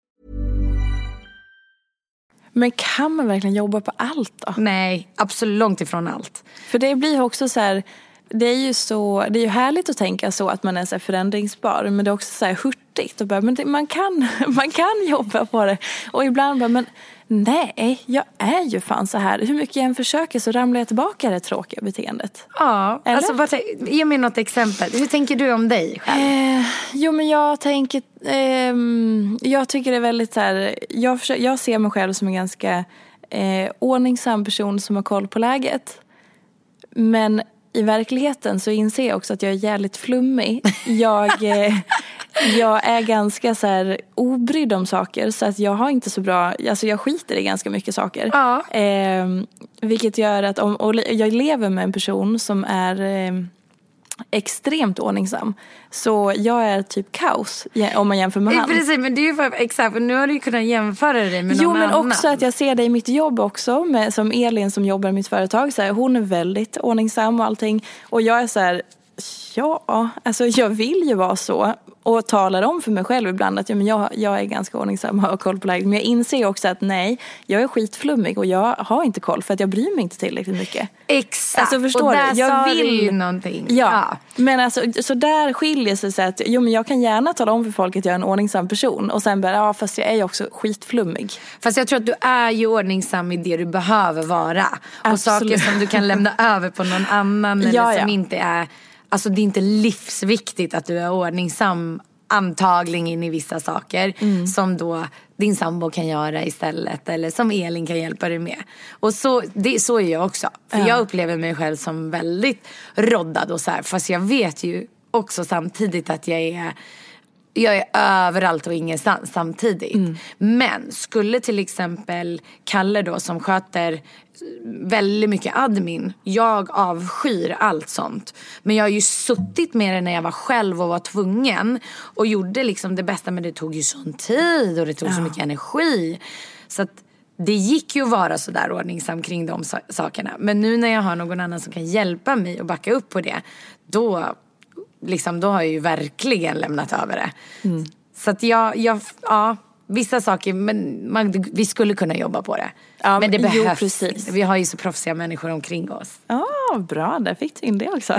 F: Men kan man verkligen jobba på allt då?
G: Nej, absolut långt ifrån allt.
F: För det blir också så här, det är ju så, det är ju härligt att tänka så att man är så här förändringsbar, men det är också så här hurtigt och bara, men det, man kan man kan jobba på det. Och ibland bara, men nej, jag är ju fan så här. Hur mycket jag än försöker så ramlar jag tillbaka i det tråkiga beteendet.
G: Ja, eller? Alltså vad, ge mig något exempel. Hur tänker du om dig själv?
F: Eh, jo, men jag tänker eh, jag tycker det är väldigt så här, jag, försöker, jag ser mig själv som en ganska eh, ordningsam person som har koll på läget. Men i verkligheten så inser jag också att jag är jävligt flummig. Jag, eh, jag är ganska så här obrydd om saker, så att jag har inte så bra, alltså jag skiter i ganska mycket saker.
G: Ja.
F: Eh, vilket gör att om, och jag lever med en person som är eh, extremt ordningsam. Så jag är typ kaos om man jämför med han.
G: Precis, men det är ju för, exakt, nu har du ju kunnat jämföra dig med någon
F: Jo, men
G: annan.
F: också att jag ser det i mitt jobb också, med, som Elin som jobbar i mitt företag. Så här, hon är väldigt ordningsam och allting. Och jag är så här, ja, alltså jag vill ju vara så. Och talar om för mig själv ibland att ja, men jag, jag är ganska ordningsam och har koll på läget. Men jag inser också att nej, jag är skitflummig och jag har inte koll för att jag bryr mig inte tillräckligt mycket.
G: Exakt,
F: alltså, förstår
G: och där
F: du? Jag
G: sa
F: vill
G: du ju någonting.
F: Ja,
G: ja.
F: Men alltså, så där skiljer sig så att jo, men jag kan gärna tala om för folk att jag är en ordningsam person. Och sen bara, ja fast jag är ju också skitflummig.
G: Fast jag tror att du är ju ordningsam i det du behöver vara. Och
F: Absolut.
G: saker som du kan lämna över på någon annan. Eller
F: ja, ja.
G: som inte är, alltså det är inte livsviktigt att du är ordningsam antagligen i vissa saker. Mm. Som då din sambo kan göra istället. Eller som Elin kan hjälpa dig med. Och så, det, så är jag också. För ja. jag upplever mig själv som väldigt roddad och så här. Fast jag vet ju också samtidigt att jag är jag är överallt och ingenstans samtidigt. Mm. Men skulle till exempel Kalle då som sköter väldigt mycket admin, jag avskyr allt sånt. Men jag har ju suttit med det när jag var själv och var tvungen. Och gjorde liksom det bästa, men det tog ju sån tid och det tog ja. så mycket energi. Så att det gick ju att vara så där ordningsam kring de sakerna. Men nu när jag har någon annan som kan hjälpa mig och backa upp på det, då... Liksom, då har jag ju verkligen lämnat över det. Mm. Så att jag, jag, ja, vissa saker, men man, vi skulle kunna jobba på det. Ja, men det jo, behövs. Precis. Vi har ju så proffsiga människor omkring oss.
F: Ja, oh, bra. Där fick du in det också.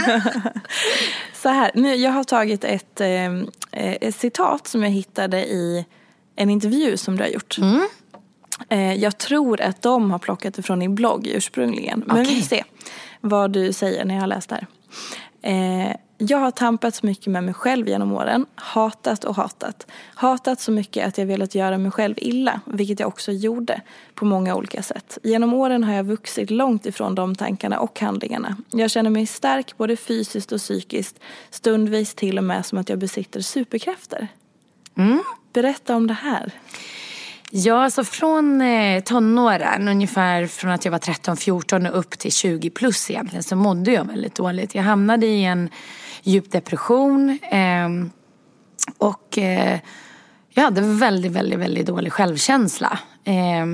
F: Så här, nu, jag har tagit ett, eh, ett citat som jag hittade i en intervju som du har gjort. Mm. Eh, jag tror att de har plockat det från din blogg ursprungligen. Men okay. vi får se vad du säger när jag har läst det här. Eh, jag har tampat så mycket med mig själv genom åren. Hatat och hatat. Hatat så mycket att jag velat göra mig själv illa. Vilket jag också gjorde på många olika sätt. Genom åren har jag vuxit långt ifrån de tankarna och handlingarna. Jag känner mig stark både fysiskt och psykiskt. Stundvis till och med som att jag besitter superkrafter. Mm. Berätta om det här.
G: Ja, alltså från eh, tonåren, ungefär från att jag var tretton fjorton och upp till tjugo plus egentligen, så mådde jag väldigt dåligt. Jag hamnade i en djup depression eh, och eh, jag hade väldigt, väldigt, väldigt dålig självkänsla. Eh,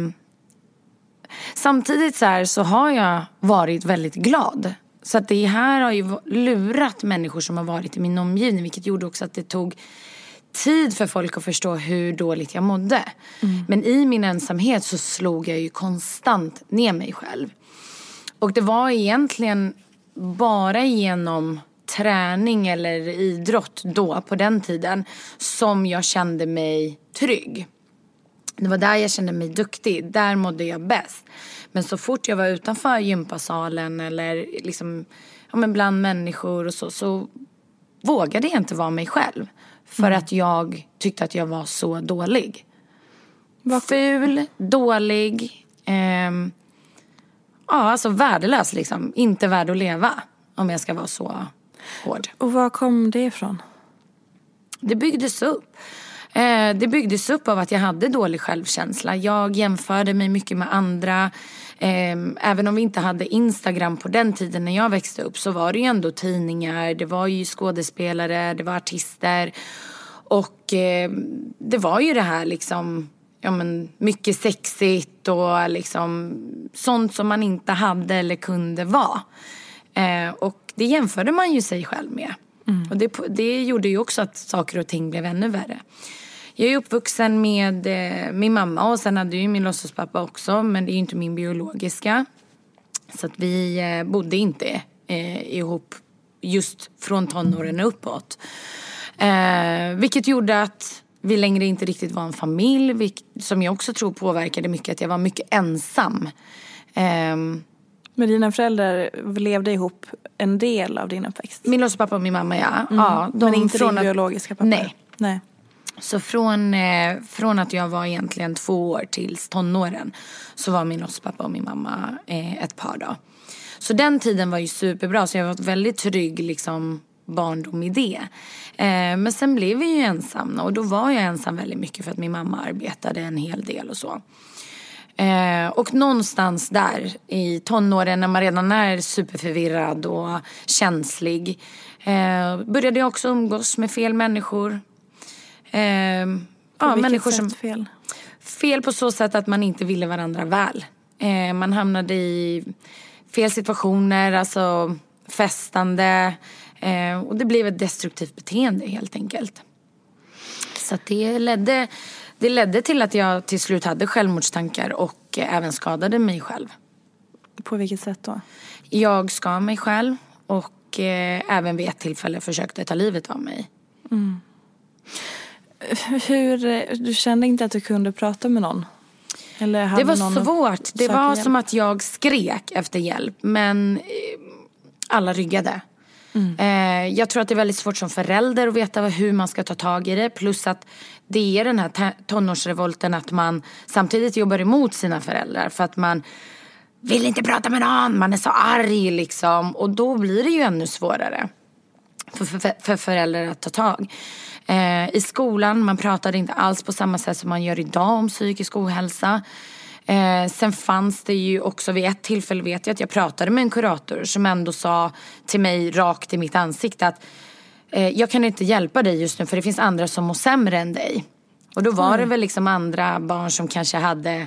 G: samtidigt så här så har jag varit väldigt glad. Så att det här har ju lurat människor som har varit i min omgivning, vilket gjorde också att det tog tid för folk att förstå hur dåligt jag mådde. Mm. Men i min ensamhet så slog jag ju konstant ner mig själv. Och det var egentligen bara genom träning eller idrott då på den tiden som jag kände mig trygg. Det var där jag kände mig duktig. Där mådde jag bäst. Men så fort jag var utanför gympasalen eller liksom, ja, men bland människor och så, så vågade jag inte vara mig själv. För mm. att jag tyckte att jag var så dålig. Var... Ful, dålig. Ehm, ja, alltså värdelös liksom. Inte värd att leva. Om jag ska vara så hård.
F: Och var kom det ifrån?
G: Det byggdes upp. Eh, det byggdes upp av att jag hade dålig självkänsla. Jag jämförde mig mycket med andra. Eh, även om vi inte hade Instagram på den tiden när jag växte upp, så var det ju ändå tidningar. Det var ju skådespelare, det var artister. Och eh, det var ju det här liksom, ja men mycket sexigt och liksom sånt som man inte hade eller kunde vara. Eh, och det jämförde man ju sig själv med. Mm. Och det, det gjorde ju också att saker och ting blev ännu värre. Jag är uppvuxen med eh, min mamma och sen hade ju min låtsaspappa också. Men det är ju inte min biologiska. Så att vi eh, bodde inte eh, ihop just från tonåren uppåt. Eh, vilket gjorde att vi längre inte riktigt var en familj. Vilk, som jag också tror påverkade mycket. Att jag var mycket ensam. Eh,
F: Men dina föräldrar levde ihop en del av din uppväxt?
G: Min låtsaspappa och min mamma, ja.
F: Mm.
G: ja de
F: Men inte
G: från
F: din
G: att,
F: biologiska pappa?
G: Nej.
F: nej.
G: Så från, eh, från att jag var egentligen två år till tonåren så var min låtsaspappa och min mamma eh, ett par då. Så den tiden var ju superbra, så jag var väldigt trygg liksom barndom i det. Eh, men sen blev vi ju ensamma och då var jag ensam väldigt mycket för att min mamma arbetade en hel del och så. Eh, och någonstans där i tonåren när man redan är superförvirrad och känslig eh, började jag också umgås med fel människor. Eh, ja, människor som
F: fel?
G: Fel på så sätt att man inte ville varandra väl. Eh, man hamnade i fel situationer, alltså festande. Eh, och det blev ett destruktivt beteende helt enkelt. Så att det ledde... Det ledde till att jag till slut hade självmordstankar och även skadade mig själv.
F: På vilket sätt då?
G: Jag skar mig själv och eh, även vid ett tillfälle försökte ta livet av mig.
F: Mm. Hur, du kände inte att du kunde prata med någon? Eller hade
G: det var
F: någon
G: svårt. Det var
F: hjälp?
G: som att jag skrek efter hjälp, men eh, alla ryggade. Mm. Eh, jag tror att det är väldigt svårt som förälder att veta hur man ska ta tag i det. Plus att det är den här t- tonårsrevolten att man samtidigt jobbar emot sina föräldrar. För att man vill inte prata med någon, man är så arg liksom. Och då blir det ju ännu svårare för, för, för föräldrar att ta tag. Eh, I skolan, man pratade inte alls på samma sätt som man gör idag om psykisk ohälsa. Eh, sen fanns det ju också vid ett tillfälle, vet jag, att jag pratade med en kurator som ändå sa till mig rakt i mitt ansikte att eh, jag kan inte hjälpa dig just nu för det finns andra som mår sämre än dig. Och då var mm. det väl liksom andra barn som kanske hade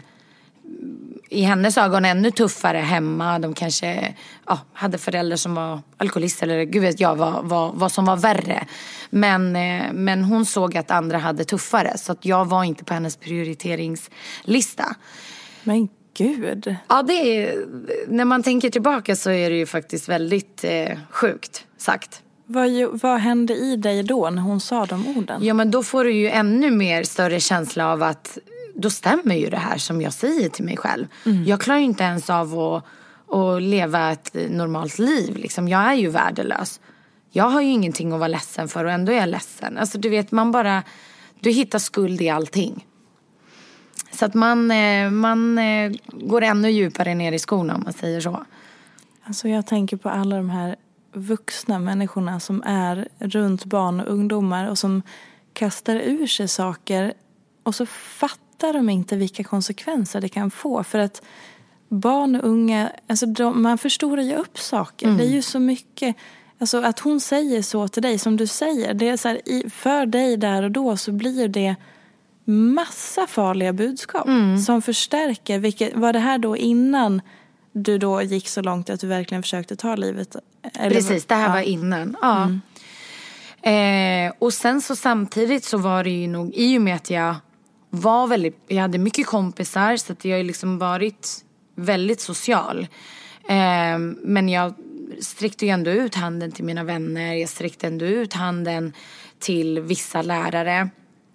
G: i hennes ögon ännu tuffare hemma. De kanske ja, hade föräldrar som var alkoholister eller gud vet jag vad, vad, vad som var värre. Men, eh, men hon såg att andra hade tuffare, så att jag var inte på hennes prioriteringslista.
F: Men gud.
G: Ja, det är, när man tänker tillbaka så är det ju faktiskt väldigt eh, sjukt sagt.
F: Vad, vad hände i dig då när hon sa de orden?
G: Ja, men då får du ju ännu mer större känsla av att då stämmer ju det här som jag säger till mig själv. Mm. Jag klarar ju inte ens av att, att leva ett normalt liv. Liksom. Jag är ju värdelös. Jag har ju ingenting att vara ledsen för och ändå är jag ledsen. Alltså du vet, man bara, du hittar skuld i allting. Så att man, man går ännu djupare ner i skorna om man säger så.
F: Alltså jag tänker på alla de här vuxna människorna som är runt barn och ungdomar och som kastar ur sig saker och så fattar de inte vilka konsekvenser det kan få. För att barn och unga, alltså de, man förstorar ju upp saker. Mm. Det är ju så mycket, alltså att hon säger så till dig som du säger. Det är så här, för dig där och då så blir det massa farliga budskap mm. som förstärker. Vilket, var det här då innan du då gick så långt att du verkligen försökte ta livet? Eller,
G: precis, det här ja. var innan. Ja. Mm. Eh, och sen så samtidigt så var det ju nog, i och med att jag var väldigt, jag hade mycket kompisar, så att jag har liksom varit väldigt social. Eh, men jag sträckte ju ändå ut handen till mina vänner, jag sträckte ändå ut handen till vissa lärare.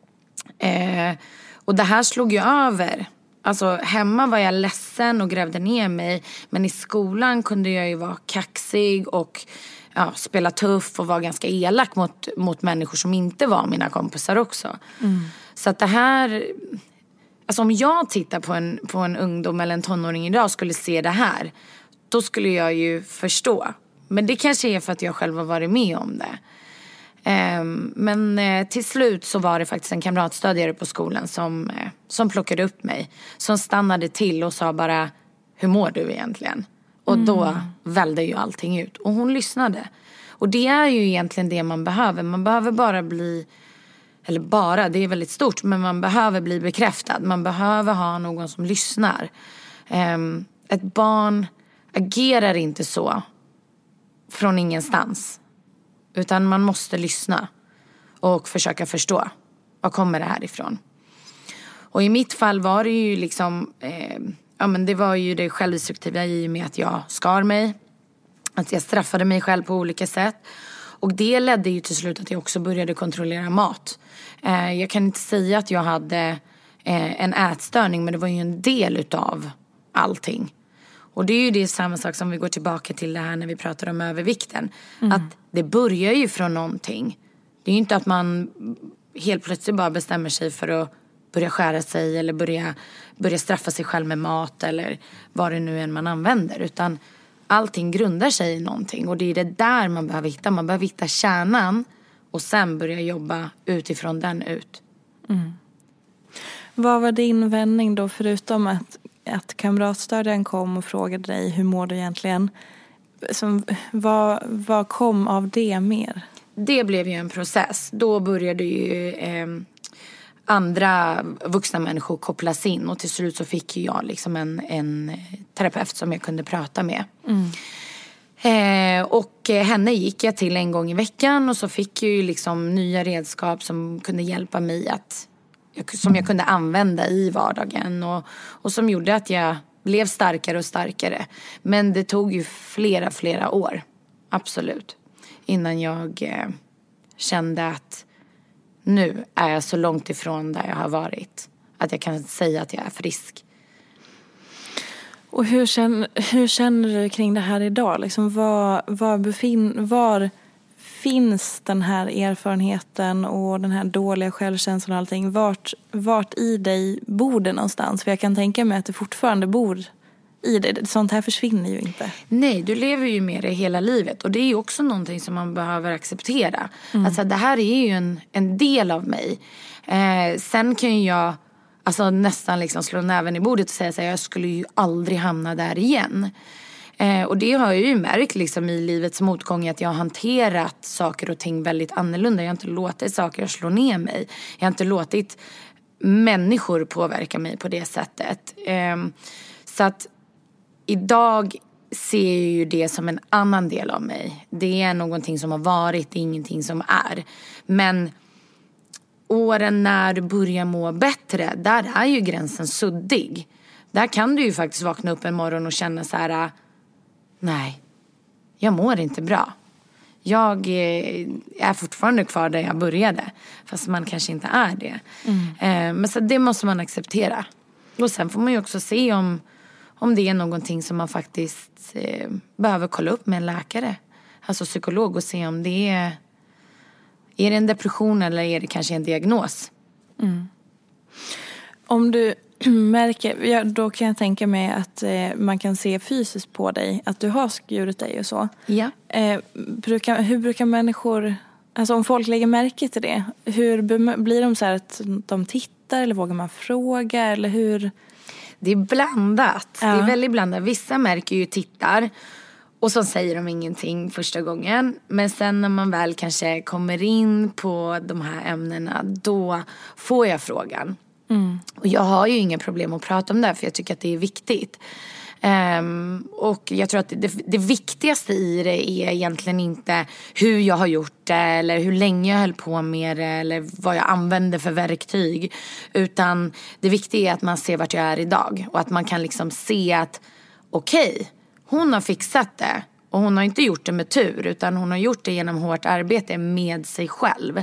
G: Eh, och det här slog ju över. Alltså hemma var jag ledsen och grävde ner mig. Men i skolan kunde jag ju vara kaxig och ja, spela tuff och vara ganska elak mot, mot människor som inte var mina kompisar också. Mm. Så att det här... Alltså om jag tittar på en, på en ungdom eller en tonåring idag och skulle se det här, då skulle jag ju förstå. Men det kanske är för att jag själv har varit med om det. Um, men uh, till slut så var det faktiskt en kamratstödjare på skolan som, uh, som plockade upp mig. Som stannade till och sa bara, hur mår du egentligen? Och mm. då välde ju allting ut. Och hon lyssnade. Och det är ju egentligen det man behöver. Man behöver bara bli, eller bara, det är väldigt stort, men man behöver bli bekräftad. Man behöver ha någon som lyssnar. Um, ett barn agerar inte så från ingenstans. Utan man måste lyssna och försöka förstå. Var kommer det här ifrån? Och i mitt fall var det ju liksom... Eh, ja, men det var ju det självdestruktiva i och med att jag skar mig. Att jag straffade mig själv på olika sätt. Och det ledde ju till slut att jag också började kontrollera mat. Eh, jag kan inte säga att jag hade eh, en ätstörning, men det var ju en del utav allting. Och det är ju det samma sak som vi går tillbaka till det här när vi pratar om övervikten. Mm. Att det börjar ju från någonting. Det är ju inte att man helt plötsligt bara bestämmer sig för att börja skära sig eller börja, börja straffa sig själv med mat eller vad det nu än man använder. Utan allting grundar sig i någonting. Och det är det där man behöver hitta. Man behöver hitta kärnan och sen börja jobba utifrån den ut.
F: Mm. Vad var din vändning då, förutom att att kamratstödjaren kom och frågade dig hur mår du egentligen? Som, vad, vad kom av det mer?
G: Det blev ju en process. Då började ju eh, andra vuxna människor kopplas in. Och till slut så fick jag liksom en, en terapeut som jag kunde prata med. Mm. Eh, och henne gick jag till en gång i veckan. Och så fick jag ju liksom nya redskap som kunde hjälpa mig att... som jag kunde använda i vardagen och, och som gjorde att jag blev starkare och starkare. Men det tog ju flera, flera år, absolut, innan jag eh, kände att nu är jag så långt ifrån där jag har varit att jag kan säga att jag är frisk.
F: Och hur känner, hur känner du kring det här idag? Liksom var, var, befin, var finns den här erfarenheten och den här dåliga självkänslan och allting? Vart, vart i dig bor det någonstans? För jag kan tänka mig att det fortfarande bor i dig. Sånt här försvinner ju inte.
G: Nej, du lever ju med det hela livet. Och det är ju också någonting som man behöver acceptera. Mm. Alltså det här är ju en, en del av mig. Eh, sen kan ju jag alltså, nästan liksom slå näven i bordet och säga att jag skulle ju aldrig hamna där igen. Eh, och det har jag ju märkt liksom, i livets motgång att jag har hanterat saker och ting väldigt annorlunda. Jag har inte låtit saker slå ner mig. Jag har inte låtit människor påverka mig på det sättet. Eh, så att idag ser jag ju det som en annan del av mig. Det är någonting som har varit, det är ingenting som är. Men åren när du börjar må bättre, där är ju gränsen suddig. Där kan du ju faktiskt vakna upp en morgon och känna så här: nej, jag mår inte bra. Jag är fortfarande kvar där jag började. Fast man kanske inte är det. Mm. Men så det måste man acceptera. Och sen får man ju också se om, om det är någonting som man faktiskt eh, behöver kolla upp med en läkare. Alltså psykolog, och se om det är... Är det en depression eller är det kanske en diagnos?
F: Mm. Om du märker, ja, då kan jag tänka mig att eh, man kan se fysiskt på dig att du har skurit dig och så.
G: Ja.
F: Eh, brukar, hur brukar människor, alltså om folk lägger märke till det, hur blir de så här att de tittar eller vågar man fråga eller hur?
G: Det är blandat.
F: Ja.
G: Det är väldigt blandat. Vissa märker ju tittar och så säger de ingenting första gången. Men sen när man väl kanske kommer in på de här ämnena, då får jag frågan. Mm. Och jag har ju inga problem att prata om det, för jag tycker att det är viktigt. Um, och jag tror att det, det viktigaste i det är egentligen inte hur jag har gjort det eller hur länge jag höll på med det eller vad jag använde för verktyg, utan det viktiga är att man ser vart jag är idag och att man kan liksom se att okej, okay, hon har fixat det och hon har inte gjort det med tur utan hon har gjort det genom hårt arbete med sig själv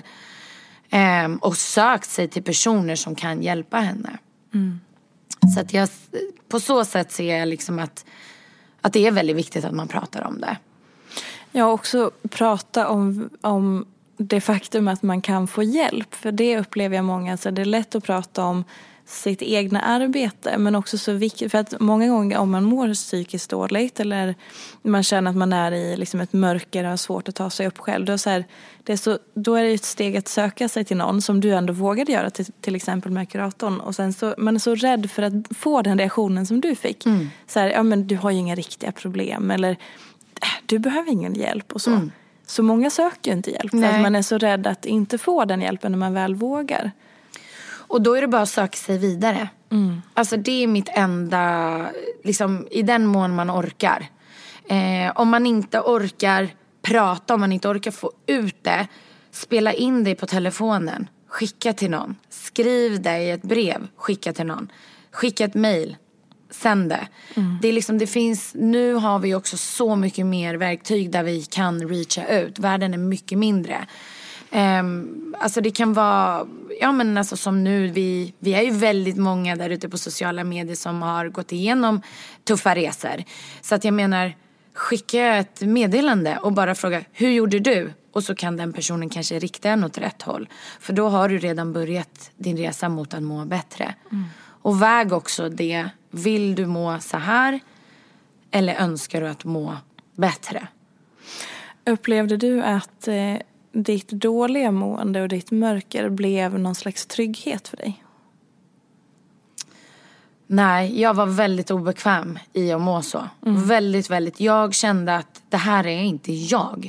G: um, och sökt sig till personer som kan hjälpa henne. Mm. Så att jag, på så sätt ser jag liksom att, att det är väldigt viktigt att man pratar om det.
F: Ja, också prata om, om det faktum att man kan få hjälp. För det upplever jag många, så det är lätt att prata om sitt egna arbete. Men också så viktigt, för att många gånger om man mår psykiskt dåligt eller man känner att man är i liksom ett mörker och har svårt att ta sig upp själv. Då är, så här, det är, så, då är det ett steg att söka sig till någon som du ändå vågade göra, till, till exempel med kuratorn. Och sen så, man är så rädd för att få den reaktionen som du fick. Mm. Så här, ja men du har ju inga riktiga problem. Eller du behöver ingen hjälp och så. Mm. Så många söker ju inte hjälp. Nej. För att man är så rädd att inte få den hjälpen när man väl vågar.
G: Och då är det bara att söka sig vidare. Mm. Alltså det är mitt enda, liksom i den mån man orkar. Eh, om man inte orkar prata, om man inte orkar få ut det, spela in det på telefonen. Skicka till någon. Skriv det i ett brev. Skicka till någon. Skicka ett mejl. Sänd det. Mm. Det är liksom, det finns, nu har vi också så mycket mer verktyg där vi kan reacha ut. Världen är mycket mindre. Um, alltså det kan vara, ja men alltså som nu, vi, vi är ju väldigt många där ute på sociala medier som har gått igenom tuffa resor. Så att jag menar, skicka ett meddelande och bara fråga, hur gjorde du? Och så kan den personen kanske rikta en åt rätt håll. För då har du redan börjat din resa mot att må bättre. Mm. Och väg också det, vill du må så här eller önskar du att må bättre?
F: Upplevde du att eh... ditt dåliga mående och ditt mörker blev någon slags trygghet för dig?
G: Nej, jag var väldigt obekväm i att må så. Mm. Väldigt, väldigt. Jag kände att det här är inte jag.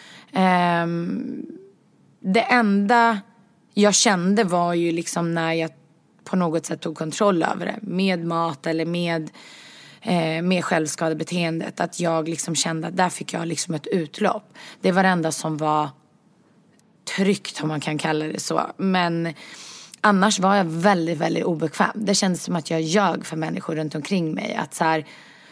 G: Um, det enda jag kände var ju liksom när jag på något sätt tog kontroll över det. Med mat eller med, eh, med självskadebeteendet. Att jag liksom kände att där fick jag liksom ett utlopp. Det var det enda som var tryggt, om man kan kalla det så. Men annars var jag väldigt, väldigt obekväm. Det kändes som att jag ljög för människor runt omkring mig. Att så här,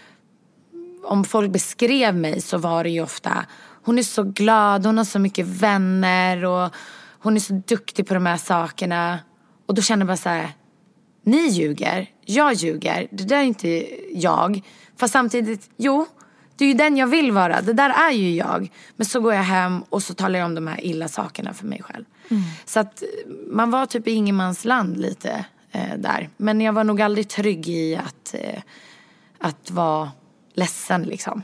G: om folk beskrev mig så var det ju ofta, hon är så glad, hon har så mycket vänner och hon är så duktig på de här sakerna. Och då kände jag bara så här, ni ljuger, jag ljuger, det där är inte jag. Fast samtidigt, jo, det är ju den jag vill vara. Det där är ju jag. Men så går jag hem och så talar jag om de här illa sakerna för mig själv. Mm. Så att man var typ i ingenmansland lite eh, där. Men jag var nog aldrig trygg i att, eh, att vara ledsen liksom.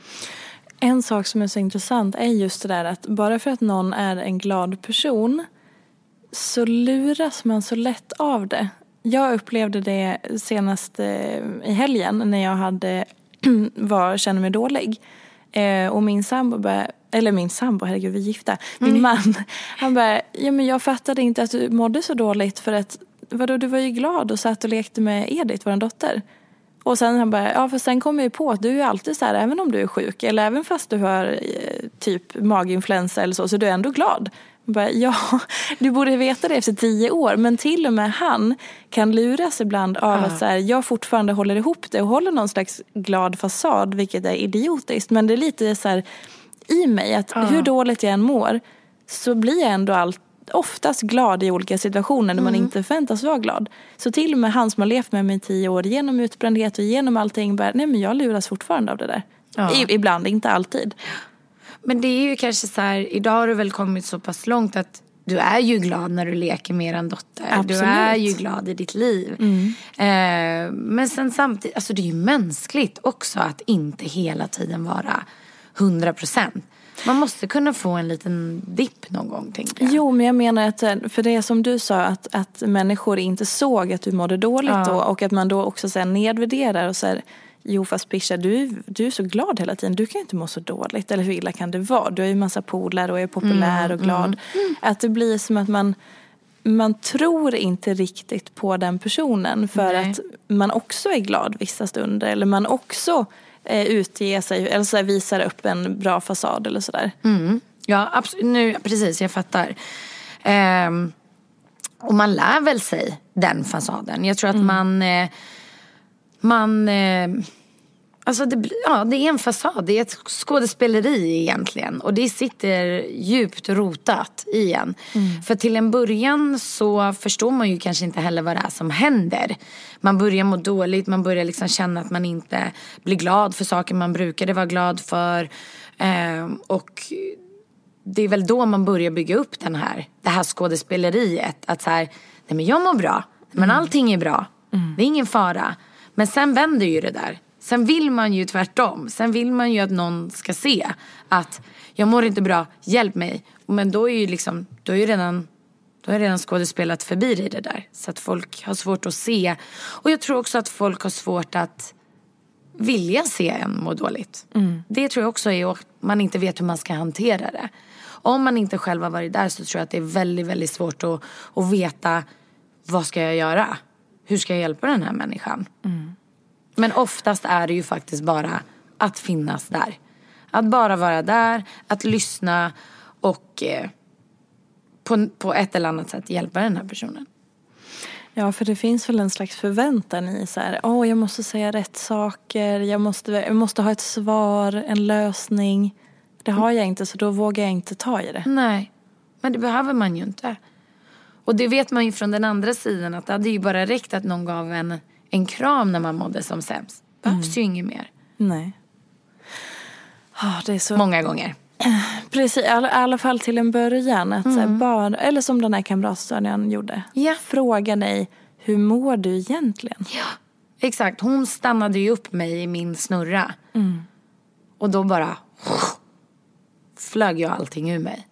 F: En sak som är så intressant är just det där att bara för att någon är en glad person så luras man så lätt av det. Jag upplevde det senast eh, i helgen när jag hade var, känner mig dålig. Eh, och min sambo bara, eller min sambo, herregud vi är gifta. Min mm. man, han bara, ja men jag fattade inte att du mådde så dåligt för att, vadå, du var ju glad och satt och lekte med Edith, vår dotter. Och sen han bara, ja för sen kom jag ju på att du är alltid så här, även om du är sjuk eller även fast du har eh, typ maginfluensa eller så, så du är ändå glad. Bara, ja, du borde veta det efter tio år. Men till och med han kan luras ibland av ah. att så här, jag fortfarande håller ihop det och håller någon slags glad fasad, vilket är idiotiskt. Men det är lite så här i mig att ah. hur dåligt jag än mår så blir jag ändå allt, oftast glad i olika situationer när man mm. inte förväntas vara glad. Så till och med han som har levt med mig i tio år genom utbrändhet och genom allting bara, nej men jag luras fortfarande av det där. Ah. I, ibland, inte alltid.
G: Men det är ju kanske så här, idag har du väl kommit så pass långt att du är ju glad när du leker med en dotter. Absolut. Du är ju glad i ditt liv. Mm. Eh, men sen samtidigt, alltså det är ju mänskligt också att inte hela tiden vara hundra procent. Man måste kunna få en liten dipp någon gång, tänker jag.
F: Jo, men jag menar att, för det som du sa, att, att människor inte såg att du mådde dåligt ja. då, och att man då också så här nedvärderar och så här, jo fast Pisha, du, du är så glad hela tiden. Du kan ju inte må så dåligt. Eller hur illa kan det vara? Du har ju en massa polare och är populär mm, och glad. Mm, mm. Att det blir som att man man tror inte riktigt på den personen för
G: Nej.
F: att man också är glad vissa stunder eller man också eh, utger sig eller så här, visar upp en bra fasad eller sådär.
G: Mm. Ja, absolut. Nu, precis, jag fattar. Ehm, och man lär väl sig den fasaden. Jag tror att mm. man eh, man eh, alltså det, ja, det är en fasad. Det är ett skådespeleri egentligen. Och det sitter djupt rotat i en. Mm. För till en början så förstår man ju kanske inte heller vad det är som händer. Man börjar må dåligt. Man börjar liksom känna att man inte blir glad för saker man brukade vara glad för. Eh, och det är väl då man börjar bygga upp den här, det här skådespeleriet. Att så här, nej men jag mår bra. Men mm. allting är bra. Mm. Det är ingen fara. Men sen vänder ju det där. Sen vill man ju tvärtom. Sen vill man ju att någon ska se att jag mår inte bra, hjälp mig. Men då är ju liksom, då är ju redan, då är redan skådespelat förbi det, det där. Så att folk har svårt att se. Och jag tror också att folk har svårt att vilja se en må dåligt. Mm. Det tror jag också är att man inte vet hur man ska hantera det. Om man inte själv har varit där så tror jag att det är väldigt, väldigt svårt att, att veta vad ska jag göra? Hur ska jag hjälpa den här människan? Mm. Men oftast är det ju faktiskt bara att finnas där. Att bara vara där, att lyssna och eh, på, på ett eller annat sätt hjälpa den här personen.
F: Ja, för det finns väl en slags förväntan i så här, åh, jag måste säga rätt saker, jag måste, jag måste ha ett svar, en lösning. Det har jag inte, så då vågar jag inte ta i det.
G: Nej, men det behöver man ju inte. Och det vet man ju från den andra sidan, att det hade ju bara räckt att någon gav en, en kram när man mådde som sämst. Behövs mm. ju inget mer.
F: Nej. Oh, det är så...
G: Många gånger.
F: Precis, i alla, alla fall till en början. Att mm. så här, bara, eller som den här kamratstödjan gjorde.
G: Ja.
F: Fråga dig, hur mår du egentligen?
G: Ja, exakt. Hon stannade ju upp mig i min snurra. Mm. Och då bara flög ju allting ur mig.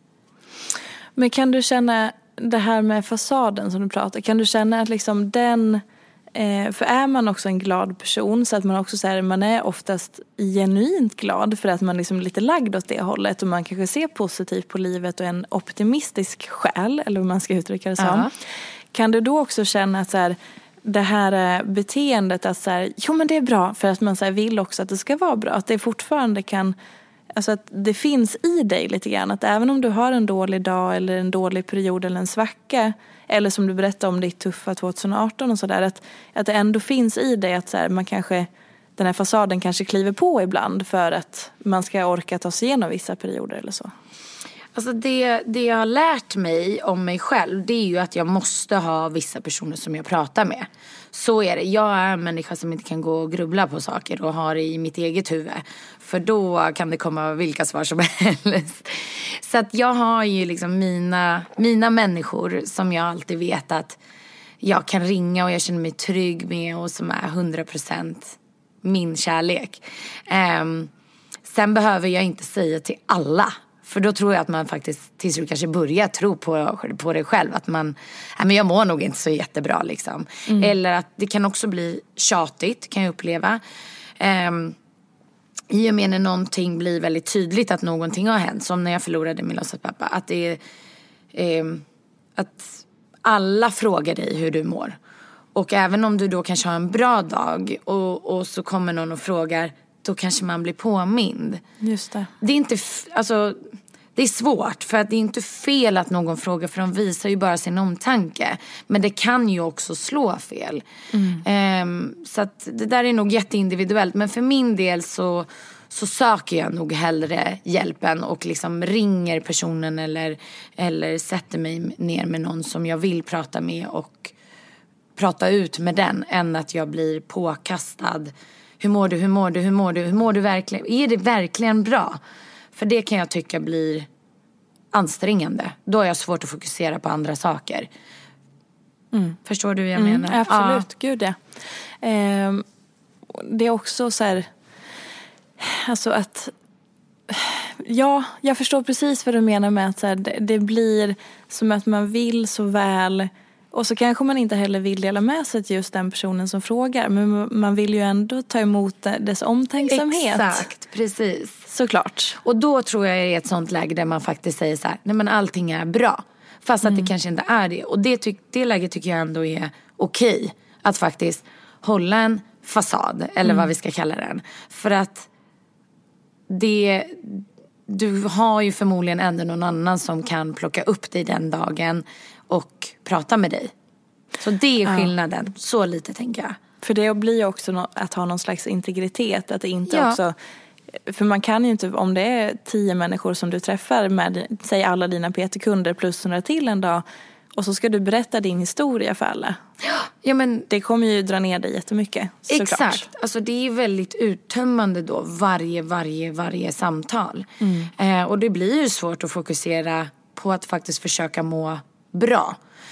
F: Men kan du känna det här med fasaden som du pratar, kan du känna att liksom den, eh, för är man också en glad person så att man också så här, man är oftast genuint glad för att man liksom är lite lagd åt det hållet och man kanske ser positivt på livet och en optimistisk själ, eller hur man ska uttrycka det som. Uh-huh. Kan du då också känna att så här, det här beteendet att så här, jo men det är bra för att man så här vill också att det ska vara bra, att det fortfarande kan, alltså att det finns i dig lite grann. Att även om du har en dålig dag eller en dålig period eller en svacka. Eller som du berättade om ditt tuffa tjugoarton och sådär. Att, att det ändå finns i dig att så här, man kanske, den här fasaden kanske kliver på ibland. För att man ska orka ta sig igenom vissa perioder eller så.
G: Alltså det, det jag har lärt mig om mig själv, det är ju att jag måste ha vissa personer som jag pratar med. Så är det. Jag är en människa som inte kan gå och grubbla på saker och ha det i mitt eget huvud. För då kan det komma vilka svar som helst. Så att jag har ju liksom mina, mina människor som jag alltid vet att jag kan ringa och jag känner mig trygg med och som är hundra procent min kärlek. Um, sen behöver jag inte säga till alla. För då tror jag att man faktiskt tills du kanske börjar tro på, på det själv. Att man, nej men jag mår nog inte så jättebra liksom. Mm. Eller att det kan också bli tjatigt, kan jag uppleva. Um, I och med när någonting blir väldigt tydligt att någonting har hänt. Som när jag förlorade min låtsaspappa. Att det är, um, att alla frågar dig hur du mår. Och även om du då kanske har en bra dag och, och så kommer någon och frågar, då kanske man blir påmind.
F: Just det. Det
G: är inte, f- alltså, det är svårt för att det är inte fel att någon frågar, för de visar ju bara sin omtanke. Men det kan ju också slå fel. Mm. Um, så att det där är nog jätteindividuellt. Men för min del så, så söker jag nog hellre hjälpen och liksom ringer personen eller, eller sätter mig ner med någon som jag vill prata med och prata ut med den, än att jag blir påkastad. Hur mår du, hur mår du, hur mår du, hur mår du verkligen? Är det verkligen bra? För det kan jag tycka blir ansträngande. Då har jag svårt att fokusera på andra saker. Mm. Förstår du vad jag
F: mm,
G: menar?
F: Absolut, ja. Gud ja. Eh, det är också så här, alltså att, ja, jag förstår precis vad du menar med att så här, det, det blir som att man vill så väl. Och så kanske man inte heller vill dela med sig till just den personen som frågar. Men man vill ju ändå ta emot dess omtänksamhet.
G: Exakt, precis.
F: Såklart.
G: Och då tror jag är ett sånt läge där man faktiskt säger så här, nej men allting är bra. Fast att
F: Mm.
G: det kanske inte är det. Och det, ty- det läget tycker jag ändå är okej. Att faktiskt hålla en fasad. Eller
F: Mm.
G: vad vi ska kalla den. För att det... Du har ju förmodligen ändå någon annan som kan plocka upp dig den dagen. Och prata med dig. Så det är skillnaden. Ja. Så lite tänker jag.
F: För det blir ju också no- att ha någon slags integritet. Att det inte
G: Ja.
F: också... För man kan ju inte, om det är tio människor som du träffar med, säg alla dina P T-kunder plus några till en dag. Och så ska du berätta din historia för alla.
G: Ja, men
F: det kommer ju dra ner dig jättemycket. Såklart.
G: Exakt. Alltså det är väldigt uttömmande då. Varje, varje, varje samtal. Mm. Eh, och det blir ju svårt att fokusera på att faktiskt försöka må bra.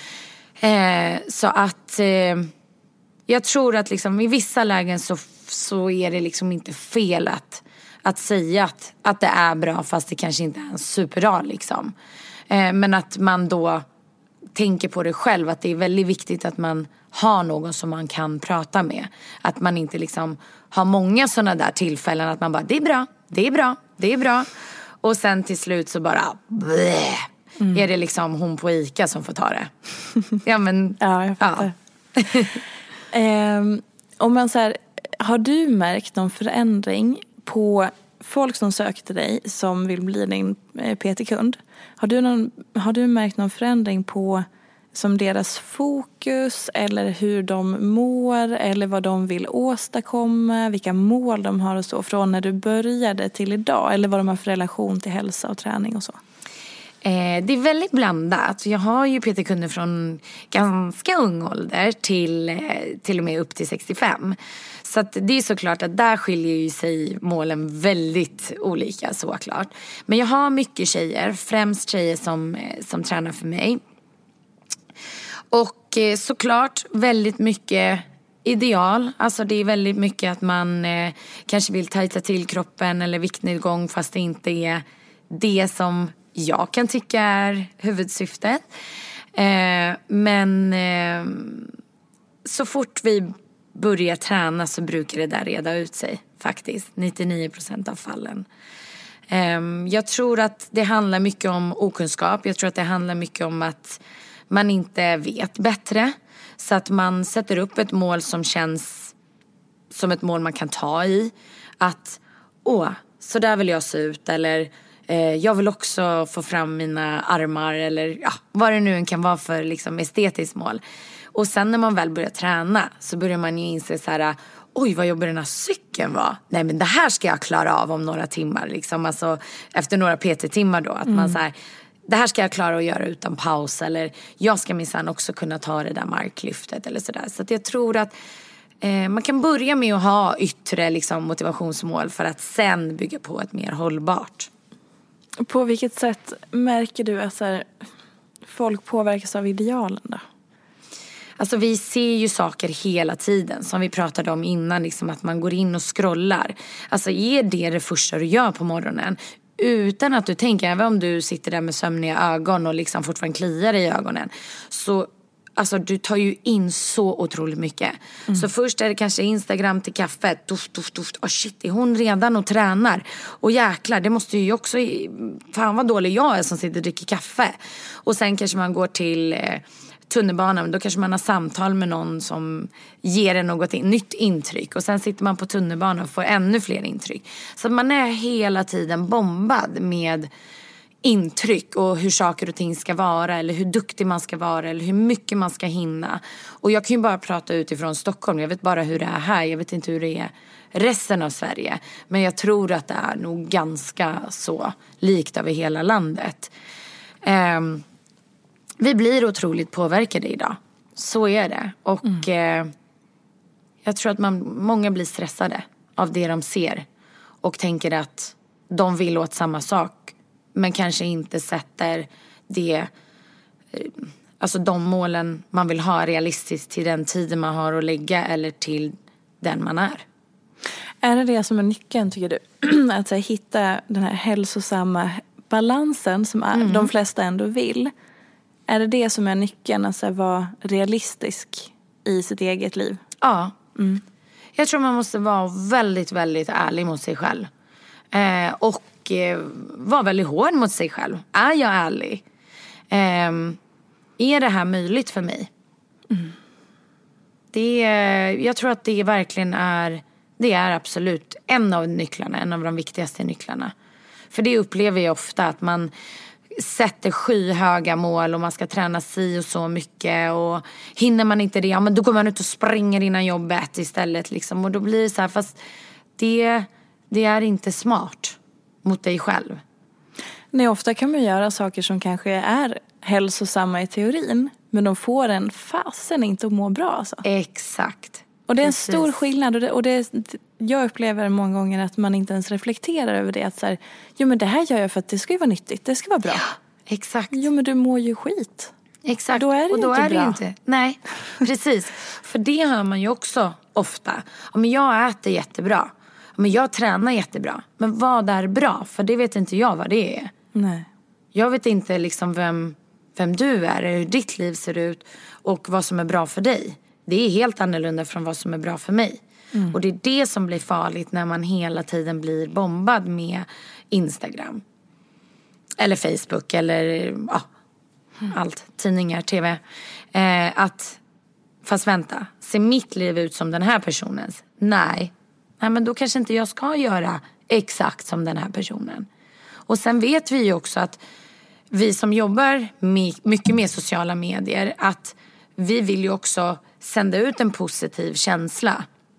G: Eh, så att eh, jag tror att liksom i vissa lägen så, så är det liksom inte fel att, att säga att, att det är bra fast det kanske inte är en superbra liksom. Eh, men att man då tänker på det själv, att det är väldigt viktigt att man har någon som man kan prata med. Att man inte liksom har många sådana där tillfällen att man bara, det är bra, det är bra, det är bra. Och sen till slut så bara, bleh, mm. är det liksom hon på Ica som får ta det. Ja, men...
F: ja, jag fattar. Ja. um, om man så här, har du märkt någon förändring på folk som söker till dig som vill bli din P T-kund? Har du, någon, har du märkt någon förändring på som deras fokus eller hur de mår eller vad de vill åstadkomma, vilka mål de har och så från när du började till idag, eller vad de har för relation till hälsa och träning och så?
G: Eh, det är väldigt blandat. Jag har ju P T-kunder från ganska ung ålder till, eh, till och med upp till sextiofem. Så att det är såklart att där skiljer ju sig målen väldigt olika såklart. Men jag har mycket tjejer, främst tjejer som, som tränar för mig. Och eh, såklart väldigt mycket ideal. Alltså det är väldigt mycket att man eh, kanske vill tajta till kroppen eller viktnedgång fast det inte är det som jag kan tycka är huvudsyftet. Eh, men eh, så fort vi börjar träna så brukar det där reda ut sig faktiskt. nittionio procent av fallen. Eh, jag tror att det handlar mycket om okunskap. Jag tror att det handlar mycket om att man inte vet bättre. Så att man sätter upp ett mål som känns som ett mål man kan ta i. Att, åh, så där vill jag se ut. Eller eh, jag vill också få fram mina armar. Eller ja, vad det nu kan vara för liksom, estetiskt mål. Och sen när man väl börjar träna så börjar man ju inse så här, oj vad jobbig den här cykeln var. Nej men det här ska jag klara av om några timmar. Liksom. Alltså, efter några P T-timmar då. Att mm. man så här, det här ska jag klara att göra utan paus. Eller jag ska minsann också kunna ta det där marklyftet. Eller sådär. Så att jag tror att eh, man kan börja med att ha yttre liksom, motivationsmål. För att sen bygga på ett mer hållbart.
F: På vilket sätt märker du att så här, folk påverkas av idealen då?
G: Alltså vi ser ju saker hela tiden. Som vi pratade om innan. Liksom, att man går in och scrollar. Alltså är det det första du gör på morgonen? Utan att du tänker, även om du sitter där med sömniga ögon och liksom fortfarande kliar i ögonen. Så alltså, du tar ju in så otroligt mycket. Mm. Så först är det kanske Instagram till kaffet. Duft, duft, duft. Oh shit, är hon redan och tränar? Och jäklar, det måste ju också... Fan vad dålig jag är som sitter och dricker kaffe. Och sen kanske man går till... Eh, tunnelbanan, då kanske man har samtal med någon som ger en något in, nytt intryck. Och sen sitter man på tunnelbanan och får ännu fler intryck. Så man är hela tiden bombad med intryck och hur saker och ting ska vara. Eller hur duktig man ska vara. Eller hur mycket man ska hinna. Och jag kan ju bara prata utifrån Stockholm. Jag vet bara hur det är här. Jag vet inte hur det är resten av Sverige. Men jag tror att det är nog ganska så likt över hela landet. Ehm... Um, Vi blir otroligt påverkade idag. Så är det. Och mm. eh, jag tror att man, många blir stressade av det de ser. Och tänker att de vill åt samma sak. Men kanske inte sätter det, eh, alltså de målen man vill ha realistiskt till den tiden man har att lägga. Eller till den man är.
F: Är det det som är nyckeln tycker du? Att så här, hitta den här hälsosamma balansen som är, mm. de flesta ändå vill. Är det det som är nyckeln, att vara realistisk i sitt eget liv?
G: Ja. Mm. Jag tror man måste vara väldigt, väldigt ärlig mot sig själv. Eh, och eh, vara väldigt hård mot sig själv. Är jag ärlig? Eh, är det här möjligt för mig? Mm. Det är, jag tror att det verkligen är, det är absolut en av nycklarna, en av de viktigaste nycklarna. För det upplever jag ofta, att man sätter skyhöga mål och man ska träna si och så mycket, och hinner man inte det, ja men då går man ut och springer innan jobbet istället liksom. Och då blir det så här, fast det, det är inte smart mot dig själv.
F: Nej, ofta kan man göra saker som kanske är hälsosamma i teorin, men de får en fasen inte att må bra alltså.
G: Exakt.
F: Och det är en
G: Precis.
F: stor skillnad, och, det, och det, jag upplever många gånger att man inte ens reflekterar över det, att så här, jo men det här gör jag för att det ska ju vara nyttigt, det ska vara bra.
G: Ja, exakt.
F: Jo men du mår ju skit.
G: Exakt.
F: Då är det
G: och då
F: inte
G: är
F: bra.
G: det inte. Nej, precis. För det hör man ju också ofta. Ja, men jag äter jättebra. Ja, men jag tränar jättebra. Men vad är bra? För det vet inte jag vad det är.
F: Nej.
G: Jag vet inte liksom vem, vem du är, hur ditt liv ser ut och vad som är bra för dig. Det är helt annorlunda från vad som är bra för mig. Mm. Och det är det som blir farligt när man hela tiden blir bombad med Instagram. Eller Facebook eller ja, mm. allt. Tidningar, tv. Eh, att, fast vänta, ser mitt liv ut som den här personens? Nej. Nej, men då kanske inte jag ska göra exakt som den här personen. Och sen vet vi ju också att vi som jobbar mycket med sociala medier, att vi vill ju också sända ut en positiv känsla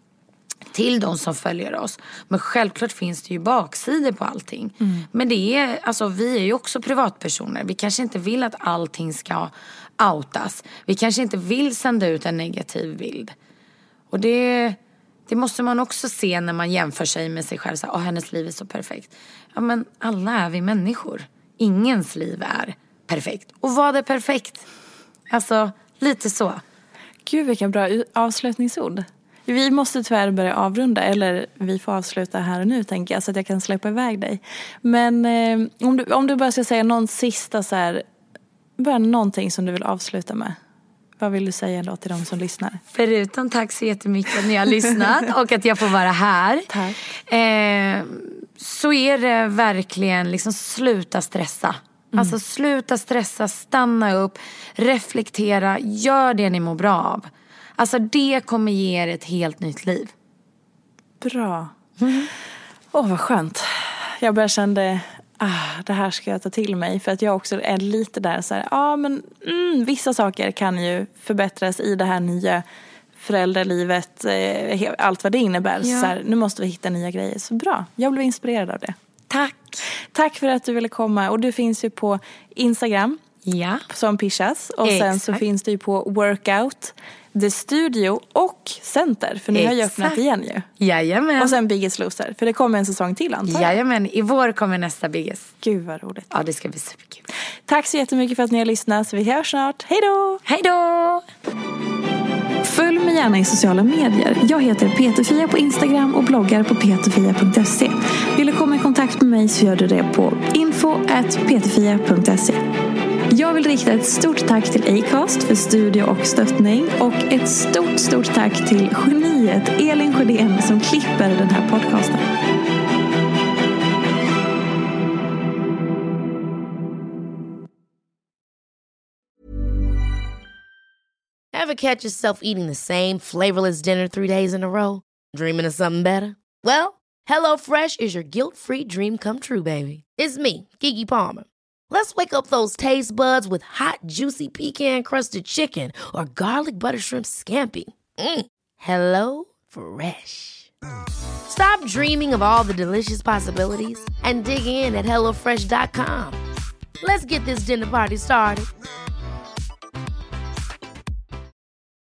G: till de som följer oss. Men självklart finns det ju baksidor på allting. Mm. Men det är, alltså vi är ju också privatpersoner. Vi kanske inte vill att allting ska outas. Vi kanske inte vill sända ut en negativ bild. Och det, det måste man också se när man jämför sig med sig själv. Så, åh, hennes liv är så perfekt. Ja, men alla är vi människor. Ingens liv är perfekt. Och vad är perfekt? Alltså, lite så.
F: Gud, vilka bra avslutningsord. Vi måste tyvärr börja avrunda, eller vi får avsluta här och nu, tänker jag, så att jag kan släppa iväg dig. Men eh, om, du, om du bara ska säga någon sista så här, bara någonting som du vill avsluta med. Vad vill du säga då till de som lyssnar?
G: Förutom tack så jättemycket att ni har lyssnat och att jag får vara här.
F: Tack.
G: Eh, så är det verkligen liksom sluta stressa. Mm. Alltså sluta stressa, stanna upp, reflektera, gör det ni mår bra av. Alltså det kommer ge er ett helt nytt liv.
F: Bra. Åh, mm. oh, vad skönt. Jag bara kände, ah, det här ska jag ta till mig. För att jag också är lite där så här, ja ah, men mm, vissa saker kan ju förbättras i det här nya föräldralivet. Eh, allt vad det innebär. Ja. Så här, nu måste vi hitta nya grejer. Så bra, jag blev inspirerad av det.
G: Tack.
F: Tack för att du ville komma. Och du finns ju på Instagram.
G: Ja.
F: Som Pishas. Och
G: Exakt.
F: sen så finns du ju på Workout, The Studio och Center. För ni
G: Exakt.
F: har ju öppnat igen ju.
G: Jajamän.
F: Och sen Biggest Loser. För det kommer en säsong till, antar jag.
G: Jajamän, i vår kommer nästa Biggest.
F: Gud vad roligt.
G: Ja, det ska bli superkul.
F: Tack så jättemycket för att ni har lyssnat. Så vi hörs snart. Hej då!
G: Hej då!
F: Följ mig gärna i sociala medier. Jag heter Peterfia på Instagram och bloggar på peterfia punkt se. Vill du komma i kontakt med mig så gör du det på info at peterfia punkt se. Jag vill rikta ett stort tack till Acast för studio och stöttning. Och ett stort, stort tack till geniet Elin Sjödén som klipper den här podcasten.
C: Ever catch yourself eating the same flavorless dinner three days in a row? Dreaming of something better? Well, HelloFresh is your guilt-free dream come true, baby. It's me, Keke Palmer. Let's wake up those taste buds with hot, juicy pecan-crusted chicken or garlic butter shrimp scampi. Mm. Hello Fresh. Stop dreaming of all the delicious possibilities and dig in at hello fresh dot com. Let's get this dinner party started.